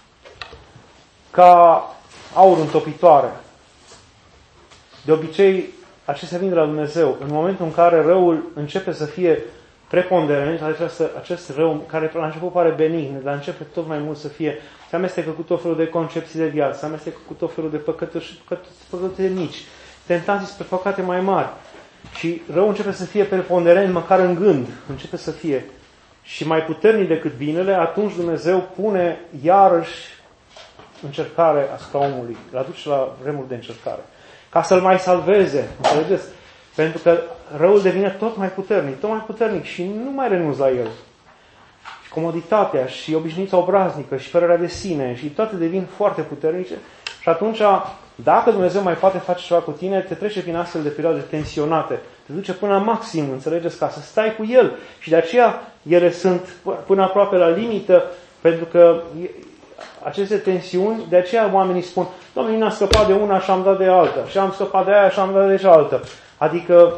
ca aur întopitoare. De obicei, acestea vin de la Dumnezeu. În momentul în care răul începe să fie preponderent, acest rău, care la început pare benign, dar începe tot mai mult să fie, se amestecă cu tot felul de concepții de viață, se amestecă cu tot felul de păcăte mici, tentații spre păcate mai mari. Și rău începe să fie preponderent, măcar în gând, începe să fie și mai puternic decât binele, atunci Dumnezeu pune iarăși încercare asupra omului, îl aduce la vremuri de încercare, ca să-l mai salveze, înțelegeți? Pentru că răul devine tot mai puternic și nu mai renunț la el. Și comoditatea și obișnuința obraznică și părerea de sine și toate devin foarte puternice și atunci, dacă Dumnezeu mai poate face ceva cu tine, te trece prin astfel de perioade tensionate. Te duce până la maxim, înțelegeți, ca să stai cu El. Și de aceea ele sunt până aproape la limită, pentru că aceste tensiuni, de aceea oamenii spun, Doamne, n-am scăpat de una și am dat de alta, și am scăpat de aia și am dat de cealaltă. Adică,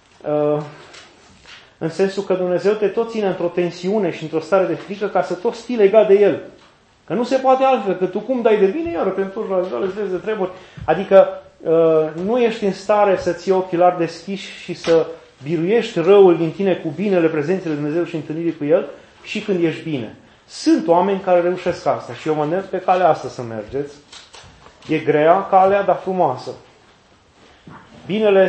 în sensul că Dumnezeu te tot ține într-o tensiune și într-o stare de frică ca să tot stii legat de El. Că nu se poate altfel, că tu cum dai de bine, iară te întorci la zile, de treburi. Adică nu ești în stare să ții ochii larg deschiși și să biruiești răul din tine cu binele prezenței lui Dumnezeu și întâlnirii cu El și când ești bine. Sunt oameni care reușesc asta și eu mă îndemn pe calea asta să mergeți. E grea calea, dar frumoasă. Binele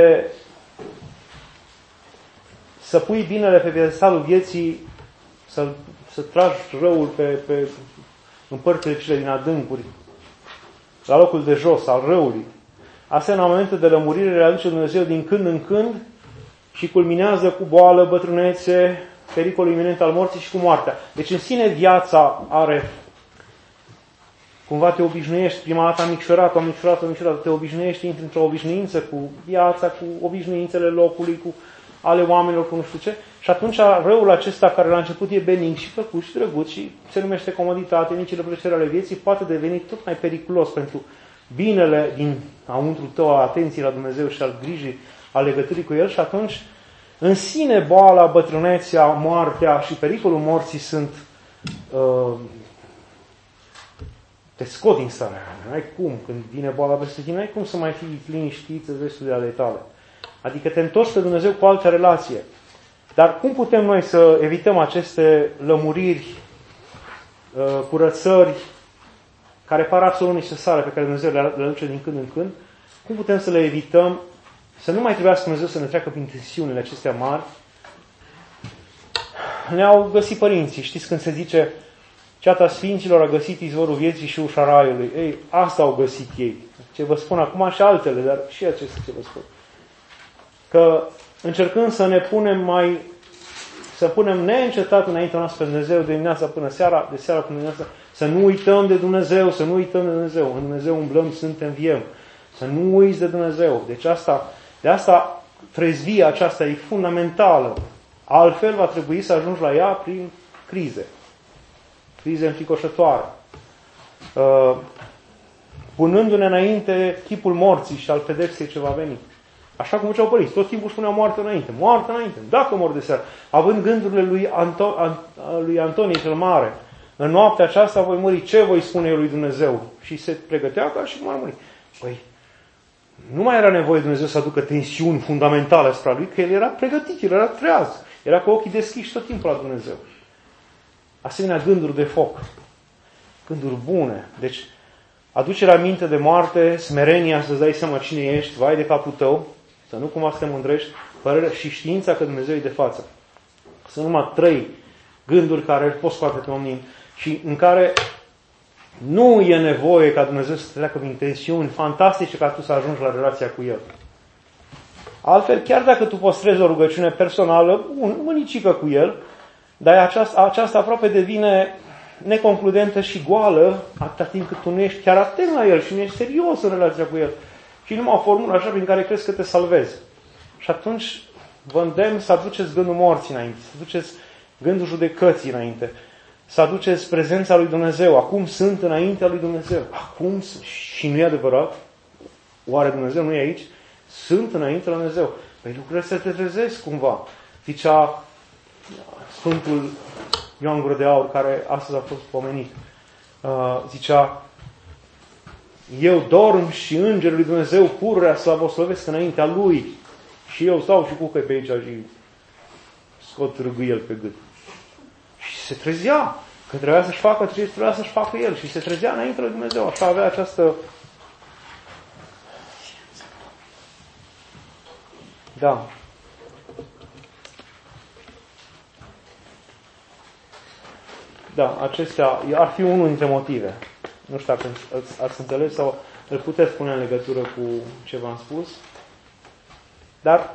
să pui binele pe piedestalul vieții, să tragi răul în părțile cele din adâncuri, la locul de jos al răului. Asemenea, momente de lămurire le aduce Dumnezeu din când în când și culminează cu boală, bătrânețe, pericolul iminent al morții și cu moartea. Deci în sine viața are, cumva te obișnuiești, prima dată am micșorat, te obișnuiești, intri într-o obișnuință cu viața, cu obișnuințele locului, cu ale oamenilor, cu nu știu ce, și atunci răul acesta, care la început e benign și plăcut și drăguț și se numește comoditate, micile plăceri ale vieții, poate deveni tot mai periculos pentru binele din înăuntru tău, a atenției la Dumnezeu și al grijii, a legăturii cu El și atunci în sine boala, bătrânețea, moartea și pericolul morții sunt te scot din starea aia. N-ai cum, când vine boala peste tine, n-ai cum să mai fii liniștit în restul ale tale. Adică te întorci pe Dumnezeu cu altă relație. Dar cum putem noi să evităm aceste lămuriri, curățări care par absolut necesare, pe care Dumnezeu le aduce din când în când, cum putem să le evităm, să nu mai trebuiască Dumnezeu să ne treacă prin tensiunile acestea mari? Ne-au găsit părinții. Știți când se zice ceata sfinților a găsit izvorul vieții și ușa raiului. Ei, asta au găsit ei. Ce vă spun acum și altele, dar și acestea ce vă spun. Că încercând să ne punem neîncetat înaintea noastră pe Dumnezeu de dimineața până seara, de seara până dimineața, să nu uităm de Dumnezeu, să nu uităm de Dumnezeu. În Dumnezeu umblăm, suntem, viem. Să nu uiți de Dumnezeu. Deci de asta trezvia aceasta e fundamentală. Altfel va trebui să ajungi la ea prin crize. Crize înfricoșătoare. Punându-ne înainte chipul morții și al pedepsei ce va veni. Așa cum făceau părinți. Tot timpul spuneau moarte înainte. Moarte înainte. Dacă mor de seară. Având gândurile lui Antonie cel Mare. În noaptea aceasta voi muri. Ce voi spune eu lui Dumnezeu? Și se pregătea ca și cum ar muri. Păi, nu mai era nevoie Dumnezeu să aducă tensiuni fundamentale asupra lui, că el era pregătit, el era treaz. Era cu ochii deschiși tot timpul la Dumnezeu. Asemenea gânduri de foc. Gânduri bune. Deci, aducerea minte de moarte, smerenia să-ți dai seama cine ești, vai de capul tău, să nu cumva să te mândrești, părerea și știința că Dumnezeu e de față. Sunt numai 3 gânduri care îl pot scoate pe omul și în care nu e nevoie ca Dumnezeu să te treacă prin tensiuni fantastice ca tu să ajungi la relația cu El. Altfel, chiar dacă tu postrezi o rugăciune personală, mânicică cu El, dar aceasta aproape devine neconcludentă și goală atâta timp cât tu nu ești chiar atent la El și nu ești serios în relația cu El. Și numai o formulă așa prin care crezi că te salvezi. Și atunci vă îndemn să aduceți gândul morții înainte, să aduceți gândul judecății înainte, să aduceți prezența lui Dumnezeu. Acum sunt înaintea lui Dumnezeu. Acum, și nu e adevărat? Oare Dumnezeu nu e aici? Sunt înaintea lui Dumnezeu. Păi lucrurile se trezesc cumva. Zicea Sfântul Ioan Gură de Aur, care astăzi a fost pomenit. Zicea, eu dorm și îngerul lui Dumnezeu pururea slavoslăvesc înaintea Lui. Și eu stau și cucă pe aici și scot râgâiel pe gât. Și se trezea. Că trebuia să-și facă ce trebuia să-și facă el. Și se trezea înainte lui Dumnezeu. Așa avea această... Da. Da, acestea ar fi unul dintre motive. Nu știu dacă ați înțeles sau îl puteți pune în legătură cu ce v-am spus. Dar,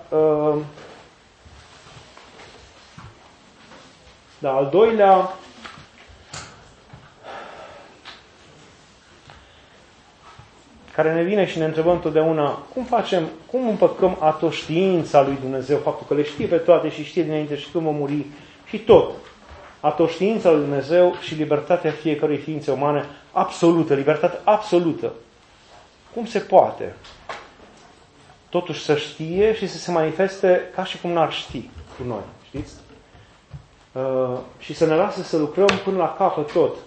da, al doilea, care ne vine și ne întrebăm totdeauna, cum împăcăm atoștiința lui Dumnezeu, faptul că le știe pe toate și știe dinainte și când vom muri și tot. Atoștiința lui Dumnezeu și libertatea fiecărei ființe umane absolută, libertate absolută. Cum se poate? Totuși să știe și să se manifeste ca și cum n-ar ști cu noi, știți? Și să ne lasă să lucrăm până la capăt tot.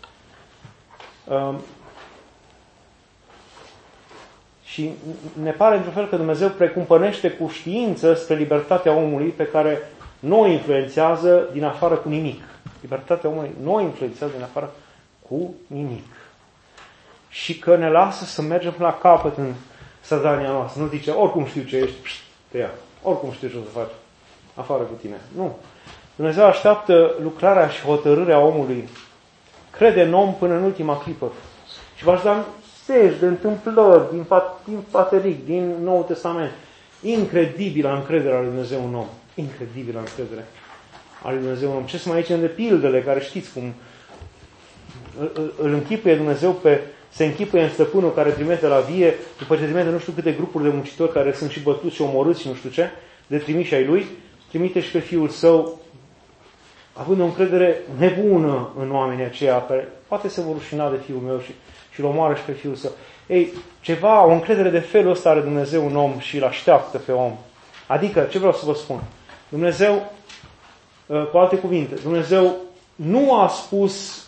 Și ne pare într-un fel că Dumnezeu precumpănește cu știință spre libertatea omului pe care nu o influențează din afară cu nimic. Libertatea omului nu o influențează din afară cu nimic. Și că ne lasă să mergem până la capăt în sădania noastră. Nu zice, oricum știu ce ești, te ia. Oricum știu ce o să faci afară cu tine. Nu. Dumnezeu așteaptă lucrarea și hotărârea omului. Crede în om până în ultima clipă. Și v-aș da zeci de întâmplări din Pateric, din Noul Testament. Incredibilă încrederea lui Dumnezeu în om. Incredibilă încredere a lui Dumnezeu în om. Ce sunt aici de pildele care știți cum îl închipuie Dumnezeu se închipuie în stăpânul care trimite la vie, după ce trimite nu știu câte grupuri de muncitori care sunt și bătuți și omorâți și nu știu ce, de trimiși ai lui, trimite și pe Fiul Său, având o încredere nebună în oamenii aceia, care poate se vor rușina de Fiul meu și îl omoară și pe Fiul Său. Ei, o încredere de felul ăsta are Dumnezeu în om și îl așteaptă pe om. Adică, ce vreau să vă spun? Dumnezeu, cu alte cuvinte, Dumnezeu nu a spus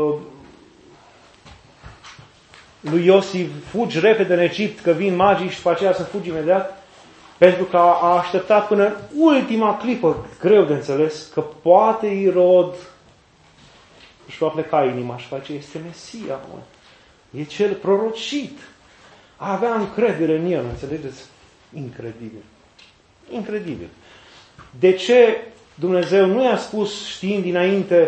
lui Iosif, fugi repede în Egipt, că vin magii și după aceea să fugi imediat, pentru că a așteptat până în ultima clipă, greu de înțeles, că poate Irod își va pleca inima și face, este Mesia, mă. E cel prorocit. Avea încredere în el, înțelegeți? Incredibil. Incredibil. De ce Dumnezeu nu i-a spus știind dinainte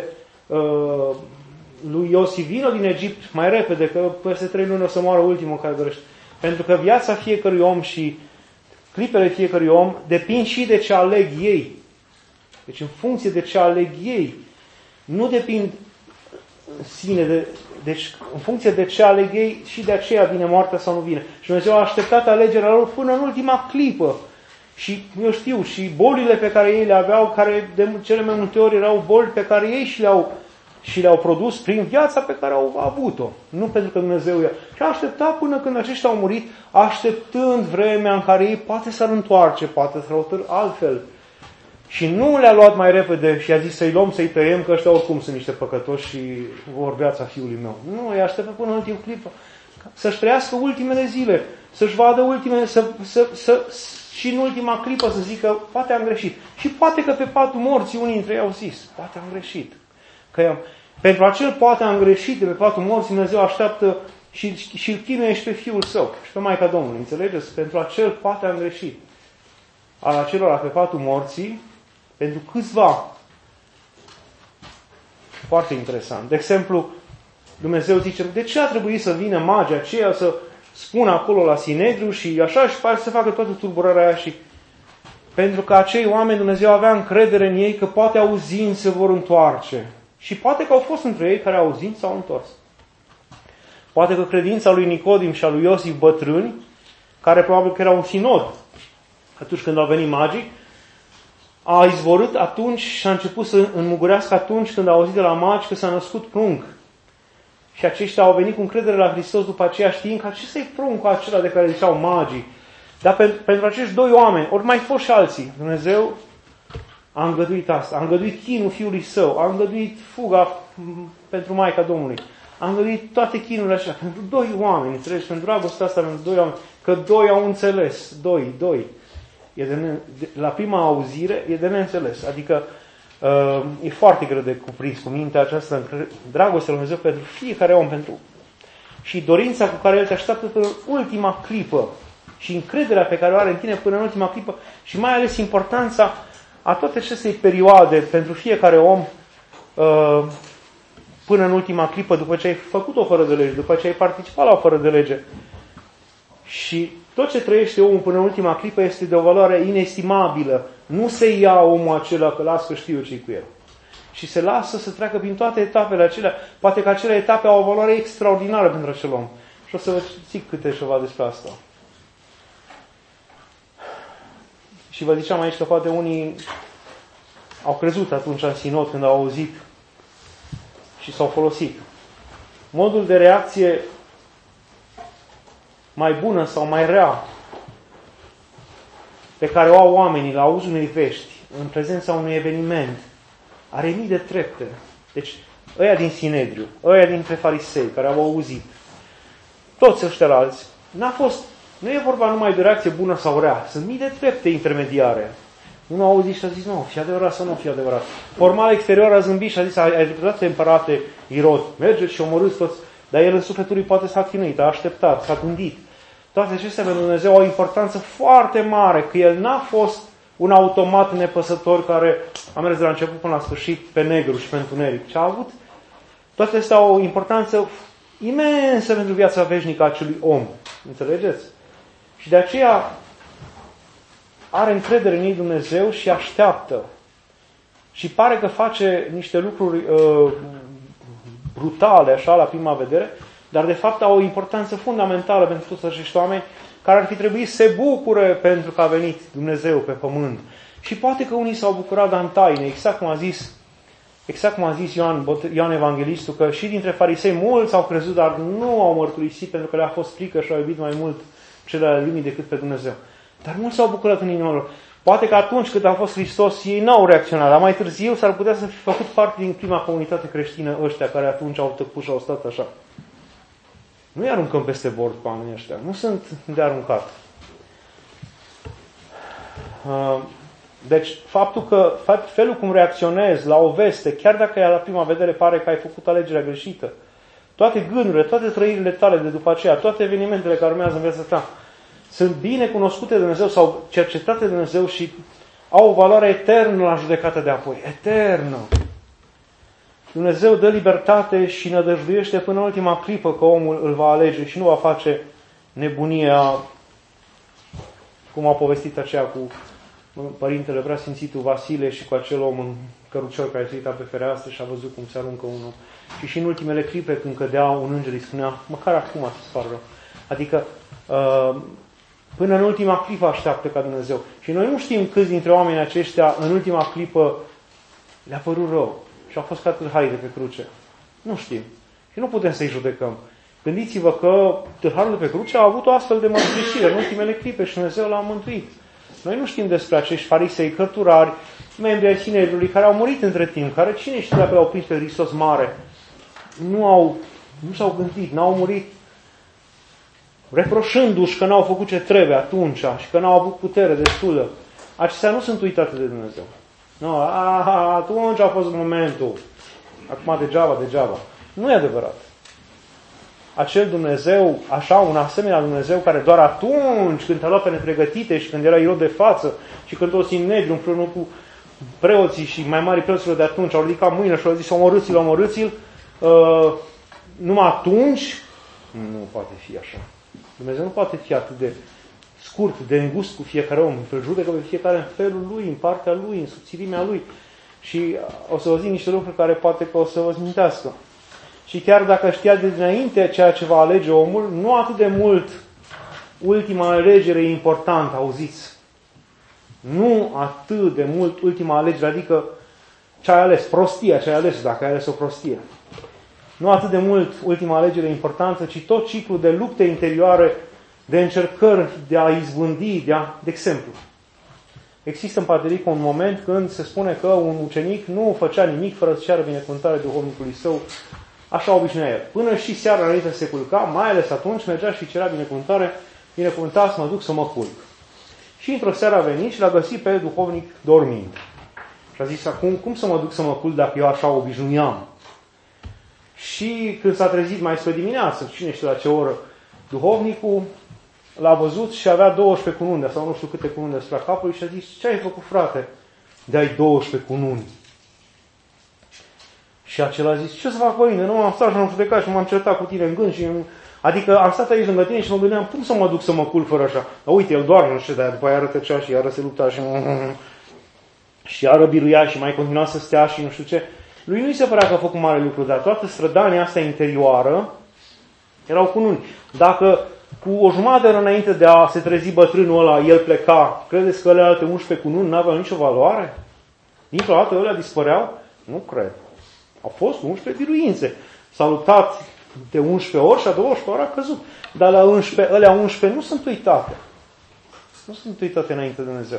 lui Iosif, vină din Egipt mai repede, că peste 3 luni o să moară ultimul care dorește. Pentru că viața fiecărui om și clipele fiecărui om depind și de ce aleg ei. Deci în funcție de ce aleg ei. Nu depind în sine, deci în funcție de ce aleg ei și de aceea vine moartea sau nu vine. Și Dumnezeu a așteptat alegerea lor până în ultima clipă. Și eu știu, și bolile pe care ei le aveau, care de cele mai multe ori erau boli pe care ei și le-au produs prin viața pe care au avut-o. Nu pentru că Dumnezeu i-a. Și a așteptat până când aceștia au murit, așteptând vremea în care ei poate s-ar întoarce, poate s-ar hotărî altfel. Și nu le-a luat mai repede și a zis să-i luăm, să-i tăiem, că ăștia oricum sunt niște păcătoși și vor viața fiului meu. Nu, i-a așteptat până în ultimul clip să-și trăiască ultimele zile, să-și vadă ultimele, și în ultima clipă să zică, poate am greșit. Și poate că pe patul morții unii dintre ei au zis, poate am greșit. Că pentru acel poate am greșit de pe patul morții, Dumnezeu așteaptă și îl chinuie și pe Fiul Său și pe Maica Domnului. Înțelegeți? Pentru acel poate am greșit. Al acelora pe patul morții, pentru câțiva. Foarte interesant. De exemplu, Dumnezeu zice, de ce a trebuit să vină magii aceia să spună acolo la Sinedriu și așa și pare să facă toată tulburarea aia și... Pentru că acei oameni, Dumnezeu avea încredere în ei că poate auzind se vor întoarce. Și poate că au fost între ei care auzind s-au întors. Poate că credința lui Nicodim și a lui Iosif bătrâni, care probabil că erau un sinod atunci când au venit magii, a izvorât atunci și a început să înmugurească atunci când au auzit de la magi că s-a născut prunc. Și aceștia au venit cu încredere la Hristos după aceea știind că acesta e pruncul acela de care ziceau magii. Dar pentru acești doi oameni, ori mai fost și alții, Dumnezeu a îngăduit asta. A îngăduit chinul Fiului Său, a îngăduit fuga pentru Maica Domnului. A îngăduit toate chinurile așa. Pentru doi oameni, înțelegi? Pentru dragostea asta, pentru doi oameni. Că doi au înțeles. Doi. La prima auzire e de neînțeles. Adică e foarte greu de cuprins cu mintea aceasta dragostea lui Dumnezeu pentru fiecare om, și dorința cu care El te așteaptă până în ultima clipă și încrederea pe care o are în tine până în ultima clipă și mai ales importanța a toate acestei perioade pentru fiecare om până în ultima clipă, după ce ai făcut o fără de lege, după ce ai participat la o fără de lege. Și tot ce trăiește omul până în ultima clipă este de o valoare inestimabilă. Nu se ia omul acela că las că știu ce-i cu el. Și se lasă să treacă prin toate etapele acelea. Poate că acele etape au o valoare extraordinară pentru acel om. Și o să vă zic câte ceva despre asta. Și vă ziceam aici că poate unii au crezut atunci în sinod când au auzit și s-au folosit. Modul de reacție mai bună sau mai rea pe care o au oamenii la auzul unei vești, în prezența unui eveniment, are mii de trepte. Deci, ăia din Sinedriu, ăia dintre farisei care au auzit, toți ăștia alți, nu e vorba numai de reacție bună sau rea, sunt mii de trepte intermediare. Unul a auzit și a zis, nu, fi adevărat sau nu fi adevărat. Formal exterior a zâmbit și a zis, ai dreptate, împărate Irod, mergeți și omorâți toți, dar el în sufletul lui poate s-a chinuit, a așteptat, s-a gândit. Toate acestea pentru Dumnezeu au o importanță foarte mare, că El n-a fost un automat nepăsător care a mers de la început până la sfârșit pe negru și pe întuneric. Ce a avut? Toate acestea au o importanță imensă pentru viața veșnică a acelui om. Înțelegeți? Și de aceea are încredere în ei Dumnezeu și așteaptă. Și pare că face niște lucruri brutale, așa, la prima vedere, dar de fapt au o importanță fundamentală pentru toți acești oameni care ar fi trebuit să se bucure pentru că a venit Dumnezeu pe pământ. Și poate că unii s-au bucurat, dar în taine, exact cum a zis Ioan Evanghelistul, că și dintre farisei mulți au crezut, dar nu au mărturisit pentru că le-a fost frică și au iubit mai mult cele ale lumii decât pe Dumnezeu. Dar mulți s-au bucurat în inima lor. Poate că atunci când a fost Hristos, ei n-au reacționat, dar mai târziu s-ar putea să fi făcut parte din prima comunitate creștină ăștia care atunci au tăcut și au stat așa. Nu-i aruncăm peste bord pe oamenii ăștia. Nu sunt de aruncat. Deci, felul cum reacționezi la o veste, chiar dacă la prima vedere pare că ai făcut alegerea greșită, toate gândurile, toate trăirile tale de după aceea, toate evenimentele care urmează în viața ta, sunt bine cunoscute de Dumnezeu sau cercetate de Dumnezeu și au o valoare eternă la judecata de apoi. Eternă! Dumnezeu dă libertate și nădăjduiește până în ultima clipă că omul îl va alege și nu va face nebunia, cum a povestit aceea cu părintele preasfințitul Vasile și cu acel om în cărucior care se uita pe fereastră și a văzut cum se aruncă unul. Și în ultimele clipe când cădea, un înger îi spunea, măcar acum să-ți fac rău. Adică până în ultima clipă așteaptă ca Dumnezeu. Și noi nu știm câți dintre oamenii aceștia în ultima clipă le-a părut rău și au fost ca tâlharii de pe cruce. Nu știm. Și nu putem să-i judecăm. Gândiți-vă că tâlharul de pe cruce a avut o astfel de mărturisire în ultimele clipe și Dumnezeu l-a mântuit. Noi nu știm despre acești farisei cărturari, membri ai Sinedriului, care au murit între timp, care cine știe dacă l-au prins pe Hristos mare. Nu s-au gândit, n-au murit reproșându-și că n-au făcut ce trebuie atunci și că n-au avut putere destulă. Acestea nu sunt uitate de Dumnezeu. Nu, atunci a fost momentul. Acum degeaba. Nu e adevărat. Acel Dumnezeu, așa, un asemenea Dumnezeu care doar atunci când te-a luat pe nepregătite și când era Irod de față și când toți Sinedriul împreună cu preoții și mai mari preoților de atunci au ridicat mâinile și au zis omorâți-l, numai atunci nu poate fi așa. Dumnezeu nu poate fi atât de scurt, de îngust cu fiecare om. Îl judecă pe fiecare în felul lui, în partea lui, în subțirimea lui. Și o să vă zic niște lucruri care poate că o să vă smintească. Și chiar dacă știa de dinainte ceea ce va alege omul, nu atât de mult ultima alegere e importantă, auziți? Nu atât de mult ultima alegere, adică ce ai ales, prostia ce ai ales, dacă ai ales o prostie. Nu atât de mult ultima alegere importantă, ci tot ciclul de lupte interioare, de încercări de a izbândi, de exemplu. Există în Patriarhie un moment când se spune că un ucenic nu făcea nimic fără să ceară binecuvântare duhovnicului său. Așa obișnuia el. Până și seara înainte să se culca, mai ales atunci, mergea și cerea binecuvântare, binecuvântați, mă duc să mă culc. Și într-o seară a venit și l-a găsit pe duhovnic dormind. Și a zis, acum, cum să mă duc să mă culc dacă eu așa obișnuiam? Și când s-a trezit mai spre dimineață, cine știe la ce oră, duhovnicul l-a văzut și avea 12 cununde, sau nu știu câte cununde asupra capului și a zis, ce ai făcut, frate? De-ai 12 cununi. Și acela a zis, ce să fac, părinte? Nu am stat și am judecat și m-am certat cu tine în gând și adică am stat aici lângă tine și mă gândeam, cum să mă duc să mă culc fără așa? Dar uite, el doarme, nu știu, dar după aia rătăcea și iară se lupta și iară biruia și mai continua să stea și nu știu ce. Lui nu-i se părea că a făcut mare lucru, dar toată strădania asta interioară erau cununi. Dacă cu o jumătate înainte de a se trezi bătrânul ăla, el pleca, credeți că alte 11 cununi n-aveau nicio valoare? Dintr-o dată ălea dispăreau? Nu cred. Au fost 11 biruințe. S-a luptat de 11 ori și a 12 ori a căzut. Dar la 11, alea 11 nu sunt uitate. Nu sunt uitate înainte de Dumnezeu.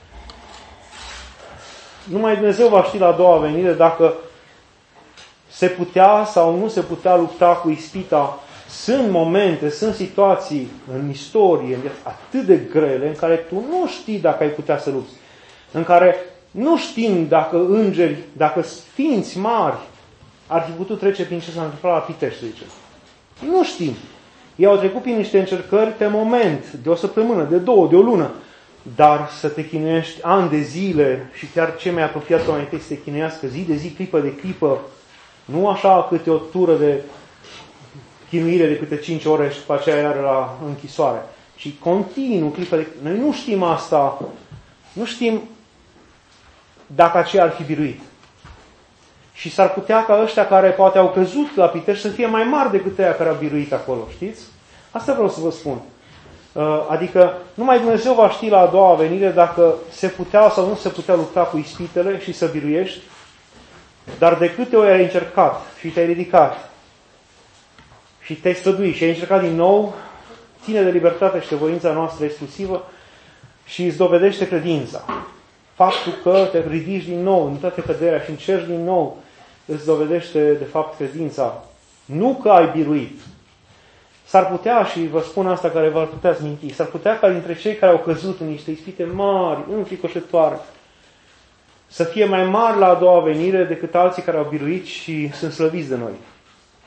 Numai Dumnezeu va ști la a doua venire dacă se putea sau nu se putea lupta cu ispita. Sunt momente, sunt situații în istorie atât de grele în care tu nu știi dacă ai putea să lupți. În care nu știm dacă îngeri, dacă sfinți mari ar fi putut trece prin ce s-a întâmplat la Pitești, să zicem. Nu știm. Ei au trecut prin niște încercări pe moment, de o săptămână, de 2, de o lună. Dar să te chinuiești ani de zile și chiar cei mai apropiați oameni tăi să te chinuiască zi de zi, clipă de clipă, nu așa câte o tură de chinuire de câte 5 ore și după aceea iară la închisoare, ci continuu, clipă de... Noi nu știm asta, nu știm dacă aceea ar fi biruit. Și s-ar putea ca ăștia care poate au căzut la Pitești să fie mai mari decât aia care au biruit acolo, știți? Asta vreau să vă spun. Adică numai Dumnezeu va ști la a doua venire dacă se putea sau nu se putea lupta cu ispitele și să biruiești, dar de câte ori ai încercat și te-ai ridicat și te-ai străduit și ai încercat din nou, ține de libertatea și de voința noastră exclusivă și îți dovedește credința. Faptul că te ridici din nou în toate căderea și încerci din nou îți dovedește de fapt credința. Nu că ai biruit. S-ar putea, și vă spun asta care v-ar putea minti, s-ar putea ca dintre cei care au căzut în niște ispite mari, înfricoșătoare, să fie mai mari la a doua venire decât alții care au biruit și sunt slăviți de noi.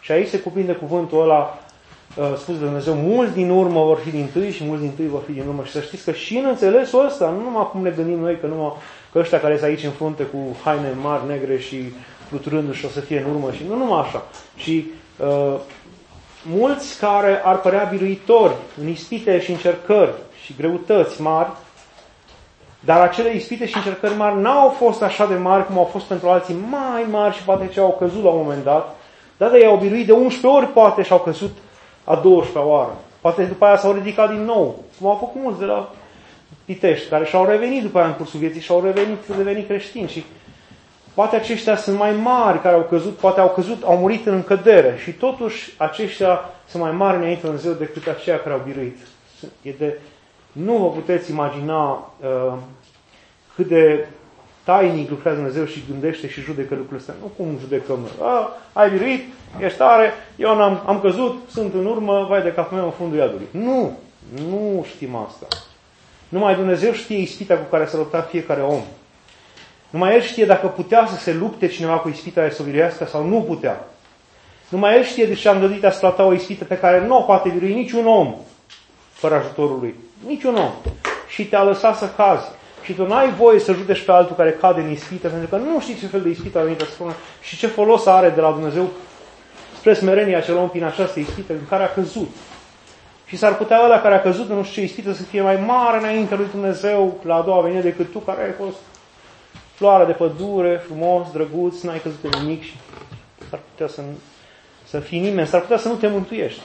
Și aici se cuprinde cuvântul ăla spus de Dumnezeu, mulți din urmă vor fi dintâi și mulți dintâi vor fi din urmă. Și să știți că și în înțelesul ăsta, nu numai cum ne gândim noi, că ăștia care sunt aici în frunte cu haine mari, negre și fluturându-și o să fie în urmă, și nu numai așa, ci mulți care ar părea biruitori în ispite și încercări și greutăți mari, dar acele ispite și încercări mari n-au fost așa de mari cum au fost pentru alții mai mari și poate ce au căzut la un moment dat, dar ei au biruit de 11 ori poate și au căzut a 12-a oară. Poate după aia s-au ridicat din nou, cum au făcut mulți de la Pitești, care și-au revenit după aia în cursul vieții și au devenit creștini. Și poate aceștia sunt mai mari care au căzut, poate au căzut, au murit în cădere și totuși aceștia sunt mai mari înainte de Dumnezeu decât aceia care au biruit. Nu vă puteți imagina cât de tainic lucrează Dumnezeu și gândește și judecă lucrurile astea. Nu cum judecăm noi. Ai biruit, ești tare, eu am căzut, sunt în urmă, vai de capul meu în fundul iadului. Nu știm asta. Numai Dumnezeu știe ispita cu care s-a luptat fiecare om. Numai El știe dacă putea să se lupte cineva cu ispita aia să o biruiască sau nu putea. Numai El știe de ce a îngăduit a o ispită pe care nu o poate birui niciun om fără ajutorul Lui. Niciun om. Și te-a lăsat să cazi. Și tu n-ai voie să judești pe altul care cade în ispită, pentru că nu știi ce fel de ispită a venit să spună și ce folos are de la Dumnezeu spre smerenia acel om prin această ispită în care a căzut. Și s-ar putea ăla care a căzut în nu știu ce ispită să fie mai mare înainte lui Dumnezeu la a doua venire decât tu, care ai fost floare de pădure, frumos, drăguț, n-ai căzut de nimic și s-ar putea să fii nimeni, s-ar putea să nu te mântuiești.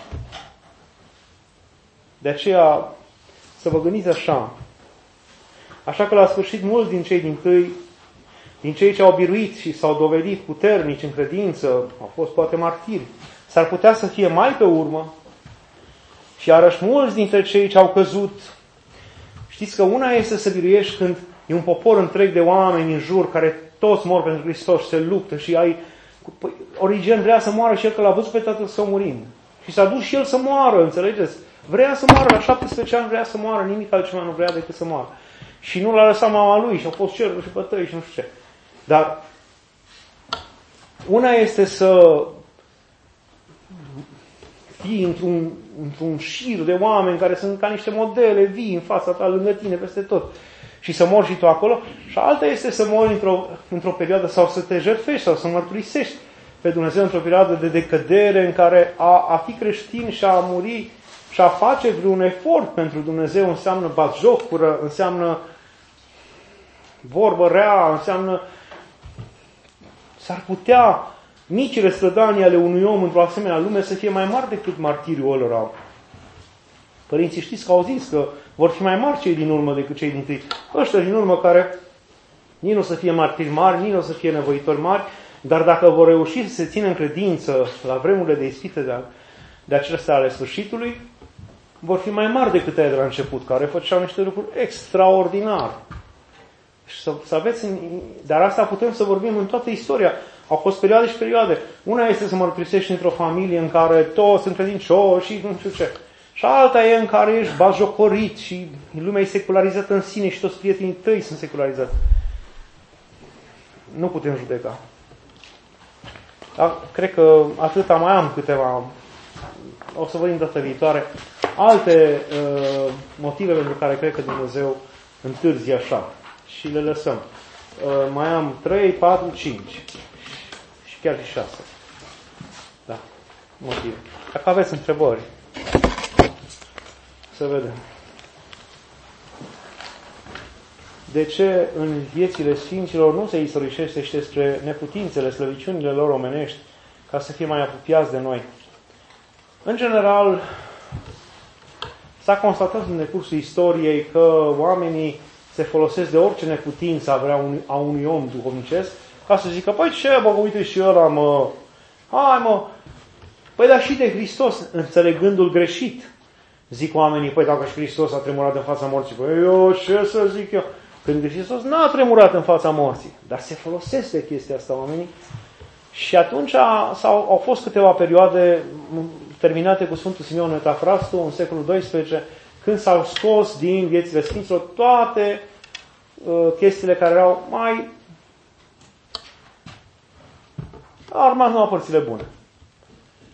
De aceea să vă gândiți așa. Așa că la sfârșit mulți din cei dintâi, din cei ce au biruit și s-au dovedit puternici în credință, au fost poate martiri, s-ar putea să fie mai pe urmă și iarăși mulți dintre cei ce au căzut. Știți că una este să biruiești când e un popor întreg de oameni în jur care toți mor pentru Hristos și se luptă și Origen vrea să moară și el că l-a văzut pe tatăl său murind. Și s-a dus și el să moară, înțelegeți? Vrea să moară, la 17 ani vrea să moară, nimic altceva nu vrea decât să moară. Și nu l-a lăsat mama lui și au fost ceruri și bătăi și nu știu ce. Dar una este să fii într-un șir de oameni care sunt ca niște modele vii în fața ta, lângă tine, peste tot. Și să mori și tu acolo. Și alta este să mori într-o perioadă sau să te jertfești sau să mărturisești pe Dumnezeu într-o perioadă de decădere în care a fi creștin și a muri și a face vreun efort pentru Dumnezeu înseamnă batjocură, înseamnă vorbă rea, înseamnă s-ar putea micile strădanii ale unui om într-o asemenea lume să fie mai mari decât martiriul ălora. Părinții știți că au zis că vor fi mai mari cei din urmă decât cei din tâi. Ăștia din urmă care nici nu o să fie martiri mari, nici nu o să fie nevoitori mari, dar dacă vor reuși să se țină în credință la vremurile de ispite de acestea ale sfârșitului, vor fi mai mari decât aia de la început, care făceau niște lucruri extraordinare. Și să aveți, dar asta putem să vorbim în toată istoria. Au fost perioade și perioade. Una este să mărturisești într-o familie în care toți sunt credincioși și nu știu ce. Și alta e în care ești batjocorit și lumea e secularizată în sine și toți prietenii tăi sunt secularizați. Nu putem judeca. Dar cred că atâta mai am câteva. O să vorbim data viitoare. Alte motive pentru care cred că Dumnezeu întârzie așa. Și le lăsăm. Mai am 3, 4, 5. Și chiar și 6. Da. Motive. Dacă aveți întrebări, să vedem. De ce în viețile sfinților nu se istorisește și despre neputințele, slăviciunile lor omenești, ca să fie mai apropiați de noi? În general, s-a constatat în decursul istoriei că oamenii se folosesc de orice neputință a unui om duhovnicesc ca să zică, păi ce, bă, uite și ăla, mă, hai, mă, păi dar și de Hristos, înțelegându-l greșit. Zic oamenii, păi dacă și Hristos a tremurat în fața morții, păi eu ce să zic eu? Când Hristos n-a tremurat în fața morții, dar se folosesc de chestia asta oamenii. Și atunci au fost câteva perioade terminate cu Sfântul Simeon Metafrastul în secolul XII, când s-au scos din viețile Sfinților toate chestiile care erau mai... Au rămas numai părțile bune.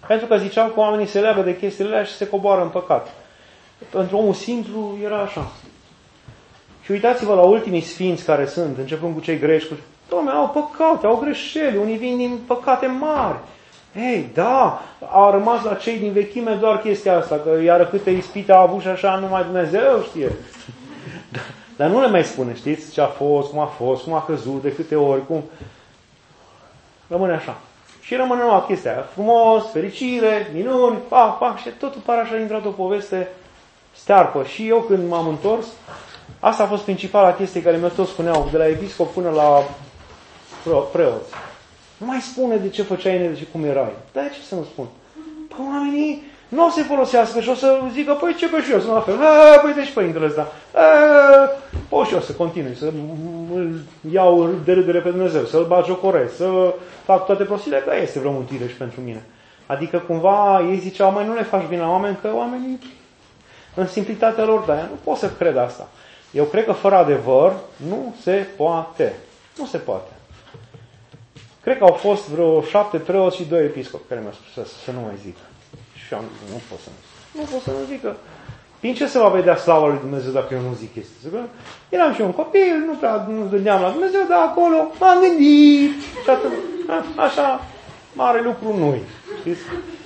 Pentru că ziceau că oamenii se leagă de chestiile alea și se coboară în păcat. Pentru omul simplu era așa. Și uitați-vă la ultimii sfinți care sunt, începând cu cei greci, Doamne, au păcate, au greșeli, unii vin din păcate mari. Ei, da, a rămas la cei din vechime doar chestia asta, că iară câte ispite a avut și așa, numai Dumnezeu știe. Dar nu le mai spune, știți, ce a fost, cum a căzut, de câte ori, cum. Rămâne așa. Și rămâne numai chestia aia. Frumos, fericire, minuni, pac, și totul pare așa intrat o poveste stearpă. Și eu când m-am întors, asta a fost principala chestie care mi-o tot spuneau, de la episcop până la preoți. Nu mai spune de ce făceai de ce cum erai. Dar ce să nu spun? Păi oamenii nu o să folosească și o să zică, păi ce că și eu sunt la fel. Păi deci părintele ăsta. Poți și eu să continui, să îl iau de râdere pe Dumnezeu, să-l batjocoresc, să fac toate prostile, că este vreo mântire și pentru mine. Adică cumva ei ziceau, mai nu le faci bine la oameni, că oamenii în simplitatea lor, dar nu pot să cred asta. Eu cred că fără adevăr nu se poate. Nu se poate. Cred că au fost vreo 7 preoți și 2 episcopi care mi-au spus să nu mai zică. Și am zis, nu pot să nu zică. Prin ce se va vedea slava lui Dumnezeu dacă eu nu zic chestia? Eram și un copil, nu prea nu gândeam la Dumnezeu, dar acolo m-am gândit. Și atât, așa, mare lucru nu-i. Știți?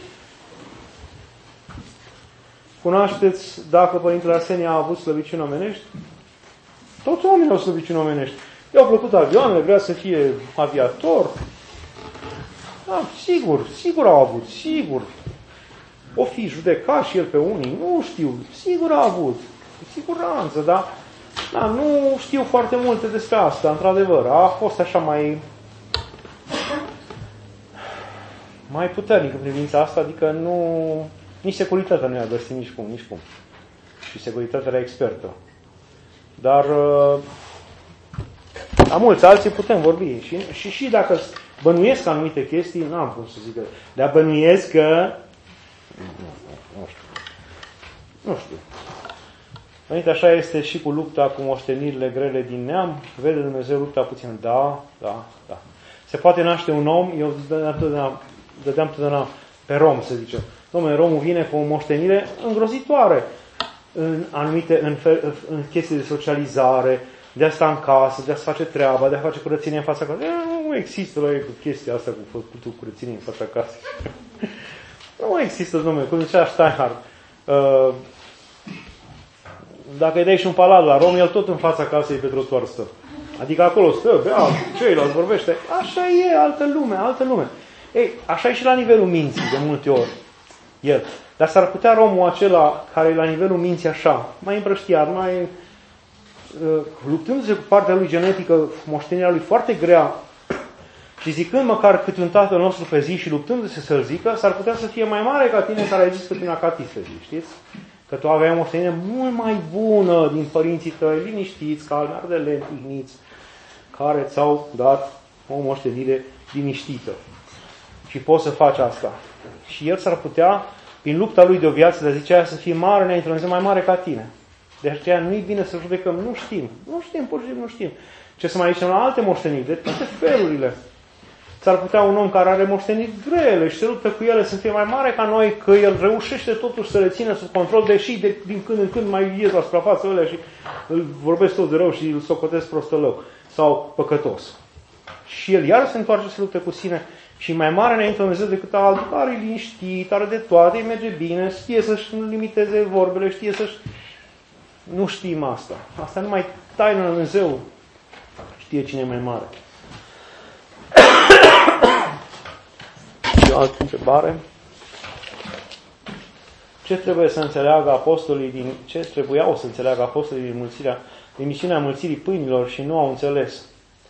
Cunoașteți dacă Părintele Arsenie a avut slăbiciuni omenești? Toți oamenii au slăbiciuni omenești. I-au plăcut avioanele, vrea să fie aviator. Da, sigur au avut, sigur. O fi judecat și el pe unii, nu știu, sigur a avut, cu siguranță, dar nu știu foarte multe despre asta, într-adevăr. A fost așa mai puternic în privința asta, adică nici securitatea nu i-a găsit nici cum. Și securitatea era expertă. Dar la mulți alții putem vorbi. Și dacă bănuiesc anumite chestii, n-am cum să zic. Dar bănuiesc că nu știu. Părinte, așa este și cu lupta cu moștenirile grele din neam. Vede Dumnezeu lupta puțin. Da. Se poate naște un om, eu dădeam totdeauna pe rom, să zicem. Dom'le, romul vine cu o moștenire îngrozitoare în chestii de socializare, de a sta în casă, de a face treaba, de a face curățenie în fața casei. Nu există la ei cu chestia asta cu făcutul curățenie în fața casei. Nu există, domnule, cum zicea Steinhardt. Dacă îi dai și un palat la rom, el tot în fața casei pe trotuar stă. Adică acolo stă, bea, ceilalți vorbește. Așa e, altă lume. Ei, așa e și la nivelul minții, de multe ori. El. Dar s-ar putea romul acela, care e la nivelul minții așa, mai împrăștiat, mai luptându-se cu partea lui genetică, moștenirea lui foarte grea, și zicând măcar câte un tatăl nostru pe zi și luptându-se să-l zică, s-ar putea să fie mai mare ca tine care ai zis că prin acatist pe zi, știți? Că tu aveai o moștenire mult mai bună din părinții tăi, liniștiți, calmi, ardeleeni, tihniți, care ți-au dat o moștenire liniștită. Și poți să faci asta. Și el s-ar putea, prin lupta lui de o viață, de zicea să fie mare înainte, Dumnezeu mai mare ca tine. De aceea nu-i bine să judecăm, nu știm, pur și simplu nu știm. Ce să mai zicem la alte moșteniri, de toate felurile. S-ar putea un om care are moșteniri grele și se luptă cu ele să fie mai mare ca noi, că el reușește totuși să le țină sub control, deși din când în când mai ies la suprafață ălea și îl vorbesc tot de rău și îl socotesc prostălău sau păcătos. Și el iar se întoarce să lupte cu sine și mai mare înainte Dumnezeu decât altul, are liniștit, are de toate, îi merge bine, știe să-și limiteze vorbele, știe să-și... Nu știm asta. Asta numai taină Dumnezeu știe cine e mai mare. Și o altă întrebare. Ce trebuiau să înțeleagă apostolii din misiunea mulțirii pâinilor și nu au înțeles?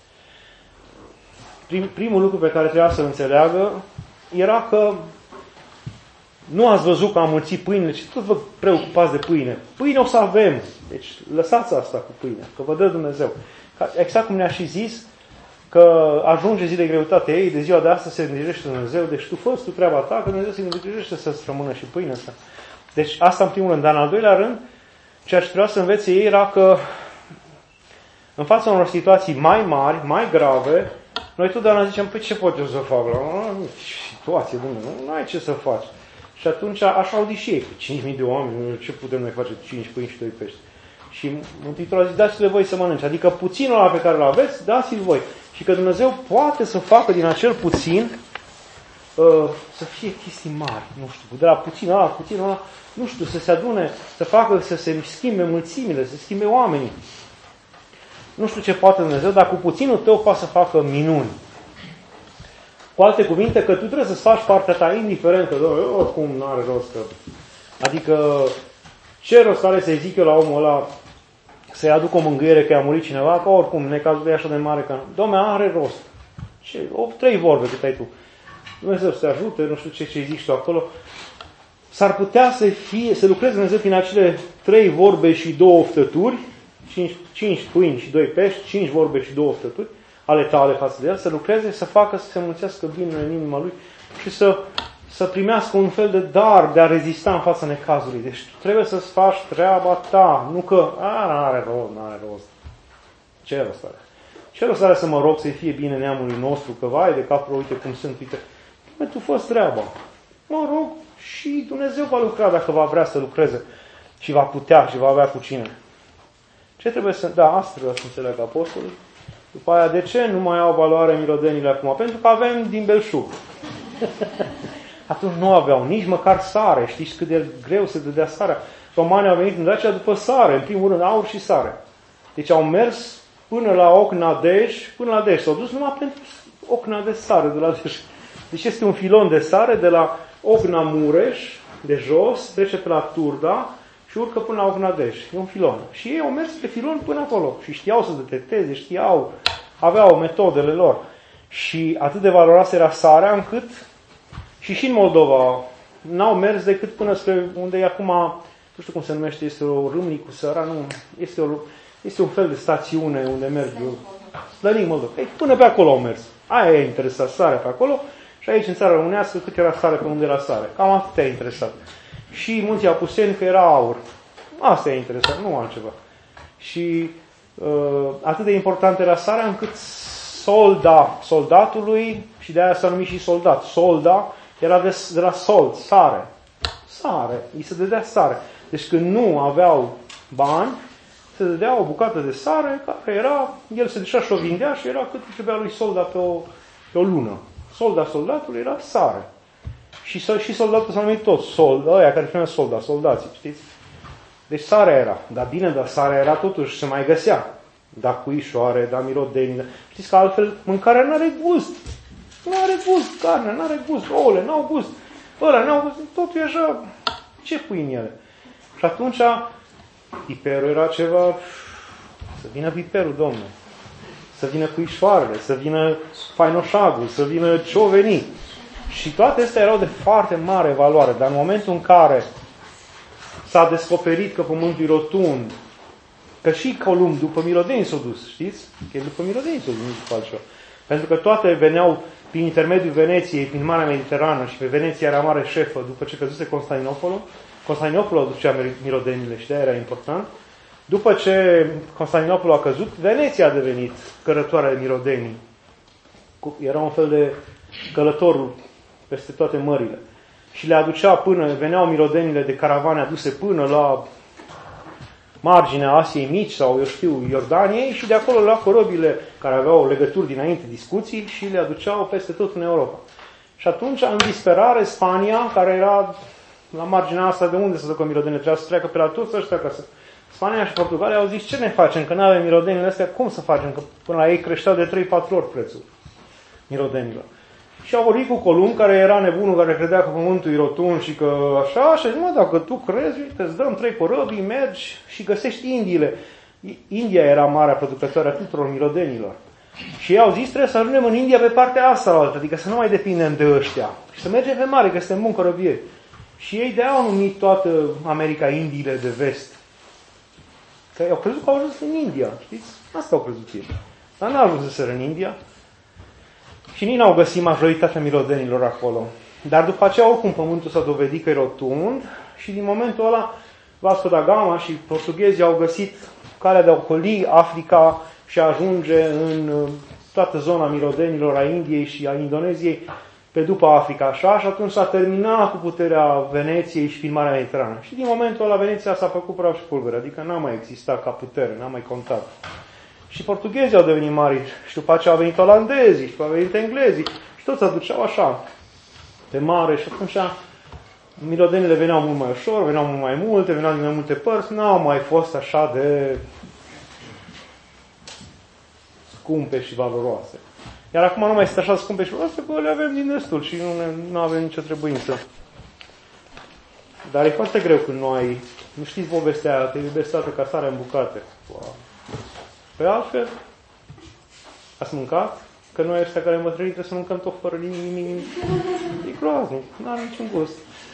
Primul lucru pe care trebuia să-l înțeleagă era că nu ați văzut că am mulțit pâinile și tot vă preocupați de pâine. Pâine o să avem. Deci lăsați asta cu pâine, că vă dă Dumnezeu. Exact cum ne-a și zis, că ajunge zi de greutate ei, de ziua de astăzi se îngrijește Dumnezeu, deci tu fă tu treaba ta, că Dumnezeu se îngrijește să-ți rămână și pâine asta. Deci asta în primul rând. Dar în al doilea rând, ceea ce trebuia să învețe ei era că în fața unor situații mai mari, mai grave, Noi totdeauna zicem, păi ce pot eu să fac? Situație, Dumnezeu, nu ai ce să faci. Și atunci așa au zis și ei, 5.000 de oameni, ce putem noi face? 5 pâini și 2 pești. Și Mântuitorul a zis, dați-le voi să mănânce. Adică puținul ăla pe care îl aveți, dați-l voi. Și că Dumnezeu poate să facă din acel puțin să fie chestii mari, nu știu, de la puțin ăla, nu știu, să se adune, să facă, să se schimbe mulțimile, să se schimbe oamenii. Nu știu ce poate Dumnezeu, dar cu puținul tău poate să facă minuni. Cu alte cuvinte, că tu trebuie să-ți faci partea ta indiferent, că oricum nu are rost. Adică, ce rost are să-i zic eu la omul ăla să-i aduc o mângâiere că a murit cineva, că oricum necazul e așa de mare ca... Dom'le, are rost. 3 vorbe cât ai tu. Dumnezeu să te ajute, nu știu ce zici tu acolo. S-ar putea să lucreze Dumnezeu prin acele 3 vorbe și 2 oftături, 5 pâini și 2 pești, 5 vorbe și 2 oftături, ale tale față de el, să lucreze, să facă, să se mulțească bine în inima lui și să primească un fel de dar de a rezista în fața necazului. Deci tu trebuie să-ți faci treaba ta, nu că, n-are rost. Ce rost are? Ce rost are să mă rog să-i fie bine neamului nostru, că vai de capul, uite cum sunt, uite. Tu fă treaba. Mă rog și Dumnezeu va lucra dacă va vrea să lucreze și va putea și va avea cu cine. Ce trebuie să... Da, asta trebuie să înțeleg apostolul. După aia, de ce nu mai au valoare mirodenile acum? Pentru că avem din belșug. Atunci nu aveau nici măcar sare. Știți cât de greu se dădea sarea? Romanii au venit în Dacia după sare. În primul rând, aur și sare. Deci au mers până la Ocna-Dej. Până la Dej. S-au dus numai pentru Ocna de sare de la Dej. Deci este un filon de sare de la Ocna-Mureș, de jos, trece pe la Turda și urcă până la Ocna-Dej. E un filon. Și ei au mers pe filon până acolo. Și știau să deteteze, aveau metodele lor. Și atât de valoroasă era sarea încât și în Moldova n-au mers decât până spre unde e acum, nu știu cum se numește, este o Râmnicu Săra, nu, este un fel de stațiune unde merg Slănic Moldova. Ei, până pe acolo au mers. Aia e interesat, sarea pe acolo. Și aici în țara românească cât era sare pe unde era sare. Cam atât te-a interesat. Și Munții Apuseni că era aur. Asta e interesat, nu altceva. Și atât de important era sarea încât soldatului, și de aia s-a numit și soldat, solda era de la sold, sare. Sare, îi se dădea sare. Deci când nu aveau bani, se dădea o bucată de sare care era, el se ducea și o vindea și era cât trebuia lui solda pe o lună. Solda soldatului era sare. Și soldatul s-a numit tot solda, ăia care spunea solda, soldații, știți? Deci sarea era. Dar bine, dar sarea era totuși, se mai găsea. Da cuișoare, da mirodeni. Știți că altfel mâncarea n-are gust. Nu are gust, carne, n-are gust, ouăle, n-au gust. Ăla n-au gust, totul e așa. Ce pui în ele? Și atunci piperul era ceva, să vină piperul, Domnule. Să vină cuișoarele, să vină fainoșagul, să vină ce-o veni. Și toate astea erau de foarte mare valoare. Dar în momentul în care s-a descoperit că pământul e rotund, că și Columb după mirodeni s-a dus, știți? Că după mirodeni s-a dus, nu după altceva. Pentru că toate veneau prin intermediul Veneției, prin Marea Mediterană și pe Veneția era mare șefă după ce căzuse Constantinopolul. Constantinopolul aducea mirodenile și de-aia era important. După ce Constantinopolul a căzut, Veneția a devenit cărătoarea de mirodenii. Era un fel de călător peste toate mările. Și le aducea veneau mirodenile de caravane aduse până la marginea Asiei Mici sau, eu știu, Iordaniei și de acolo lua corăbile care aveau legături dinainte, discuții și le aduceau peste tot în Europa. Și atunci, în disperare, Spania, care era la marginea asta, de unde să ducă mirodenile? Trebuia să treacă pe la toți ăștia ca să... Spania și Portugalia au zis, ce ne facem? Că nu avem mirodenile astea, cum să facem? Că până la ei creșteau de 3-4 ori prețul mirodenilor. Și au vorbit cu Columb, care era nebunul, care credea că pământul e rotund și că așa, și zic, dacă tu crezi, uite, îți dăm 3 corăbii, mergi și găsești Indiile. India era marea producătoare a tuturor mirodenilor. Și ei au zis, trebuie să ajungem în India pe partea asta altă, adică să nu mai depindem de ăștia. Și să mergem pe mare, că suntem buni corăbieri. Și ei de-aia au numit toată America Indiile de vest. Că au crezut că au ajuns în India, știți? Asta au crezut ei. Dar n-au ajuns să în India. Și nici n-au găsit majoritatea mirodenilor acolo. Dar după aceea, oricum, pământul s-a dovedit că e rotund și din momentul ăla, Vasco da Gama și portughezii au găsit calea de a ocoli Africa și a ajunge în toată zona Mirodenilor, a Indiei și a Indoneziei, pe după Africa, așa, și atunci s-a terminat cu puterea Veneției și prin Marea Mediterană. Și din momentul ăla Veneția s-a făcut praf și pulbere, adică n-a mai existat ca putere, n-a mai contat. Și portughezii au devenit mari, și după aceea au venit olandezii, și au venit englezii, și toți aduceau așa, pe mare, și atunci mirodenile veneau mult mai ușor, veneau mult mai multe, veneau din mai multe părți, n-au mai fost așa de scumpe și valoroase. Iar acum nu mai sunt așa scumpe și valoroase, că le avem din destul și nu avem nicio trebuință. Dar e foarte greu când nu știți povestea aia, te iubesc toată ca sarea în bucate. Wow. Pe altfel, ați mâncat? Că noi ăștia care îmbătrânim trebuie să mâncăm tot fără nimic. E groaznic, nu are niciun gust.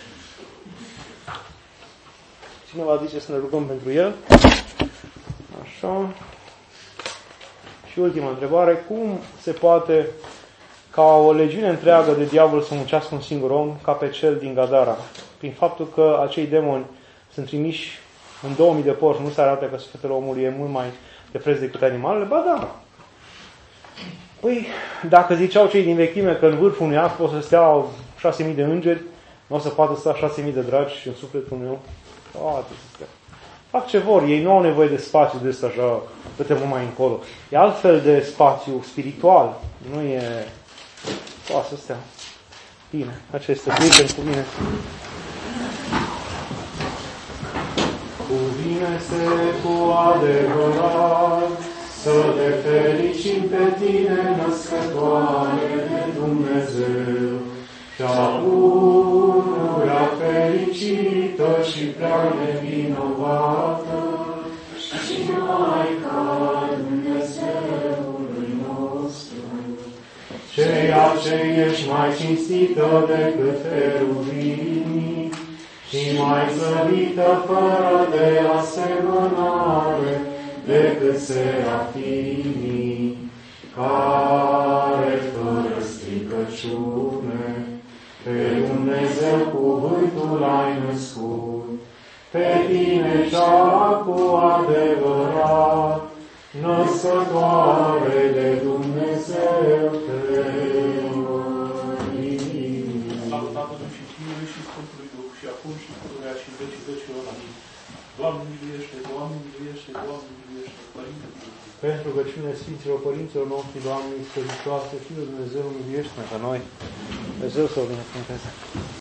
Cineva zice să ne rugăm pentru el. Așa. Și ultima întrebare. Cum se poate ca o legiune întreagă de diavol să muncească un singur om, ca pe cel din Gadara? Prin faptul că acei demoni sunt trimiși în 2000 de porci, nu se arată că sufletul omului e mult mai de preț decât animalele? Ba da. Păi, dacă ziceau cei din vechime că în vârful unui arc pot să stea 6.000 de îngeri, nu o să poată sta 6.000 de dragi în sufletul meu? Toate astea. Fac ce vor, ei nu au nevoie de spațiu de ăsta așa, câte mult mai încolo. E altfel de spațiu spiritual, nu e toate astea. Bine, acesta este cu mine. Cuvine-se cu adevărat să te fericim pe tine, născătoare de Dumnezeu, cea pururea fericită și prea nevinovată, și Maica Dumnezeului nostru, ceea ce ești mai cinstită decât heruvimii și mai slăvită fără de asemănare decât serafimii, care fără stricăciune pe Dumnezeu cuvântul ai născut, pe tine cea cu adevărat, născătoare de Dumnezeu te dorim. Slavă Tatălui și Fiului și Sfântului Duh, și acum și pururea și în vecii vecilor. Amin. Doamne miluiește, Doamne miluiește, Doamne miluiește, Părinte Dumnezeu. Pentru rugăciunea Sfinților Părinților noștri, Doamne, Iisuse Hristoase, Fiul Dumnezeu, miluiește-ne pe noi. Dumnezeu să o binecuvânteze.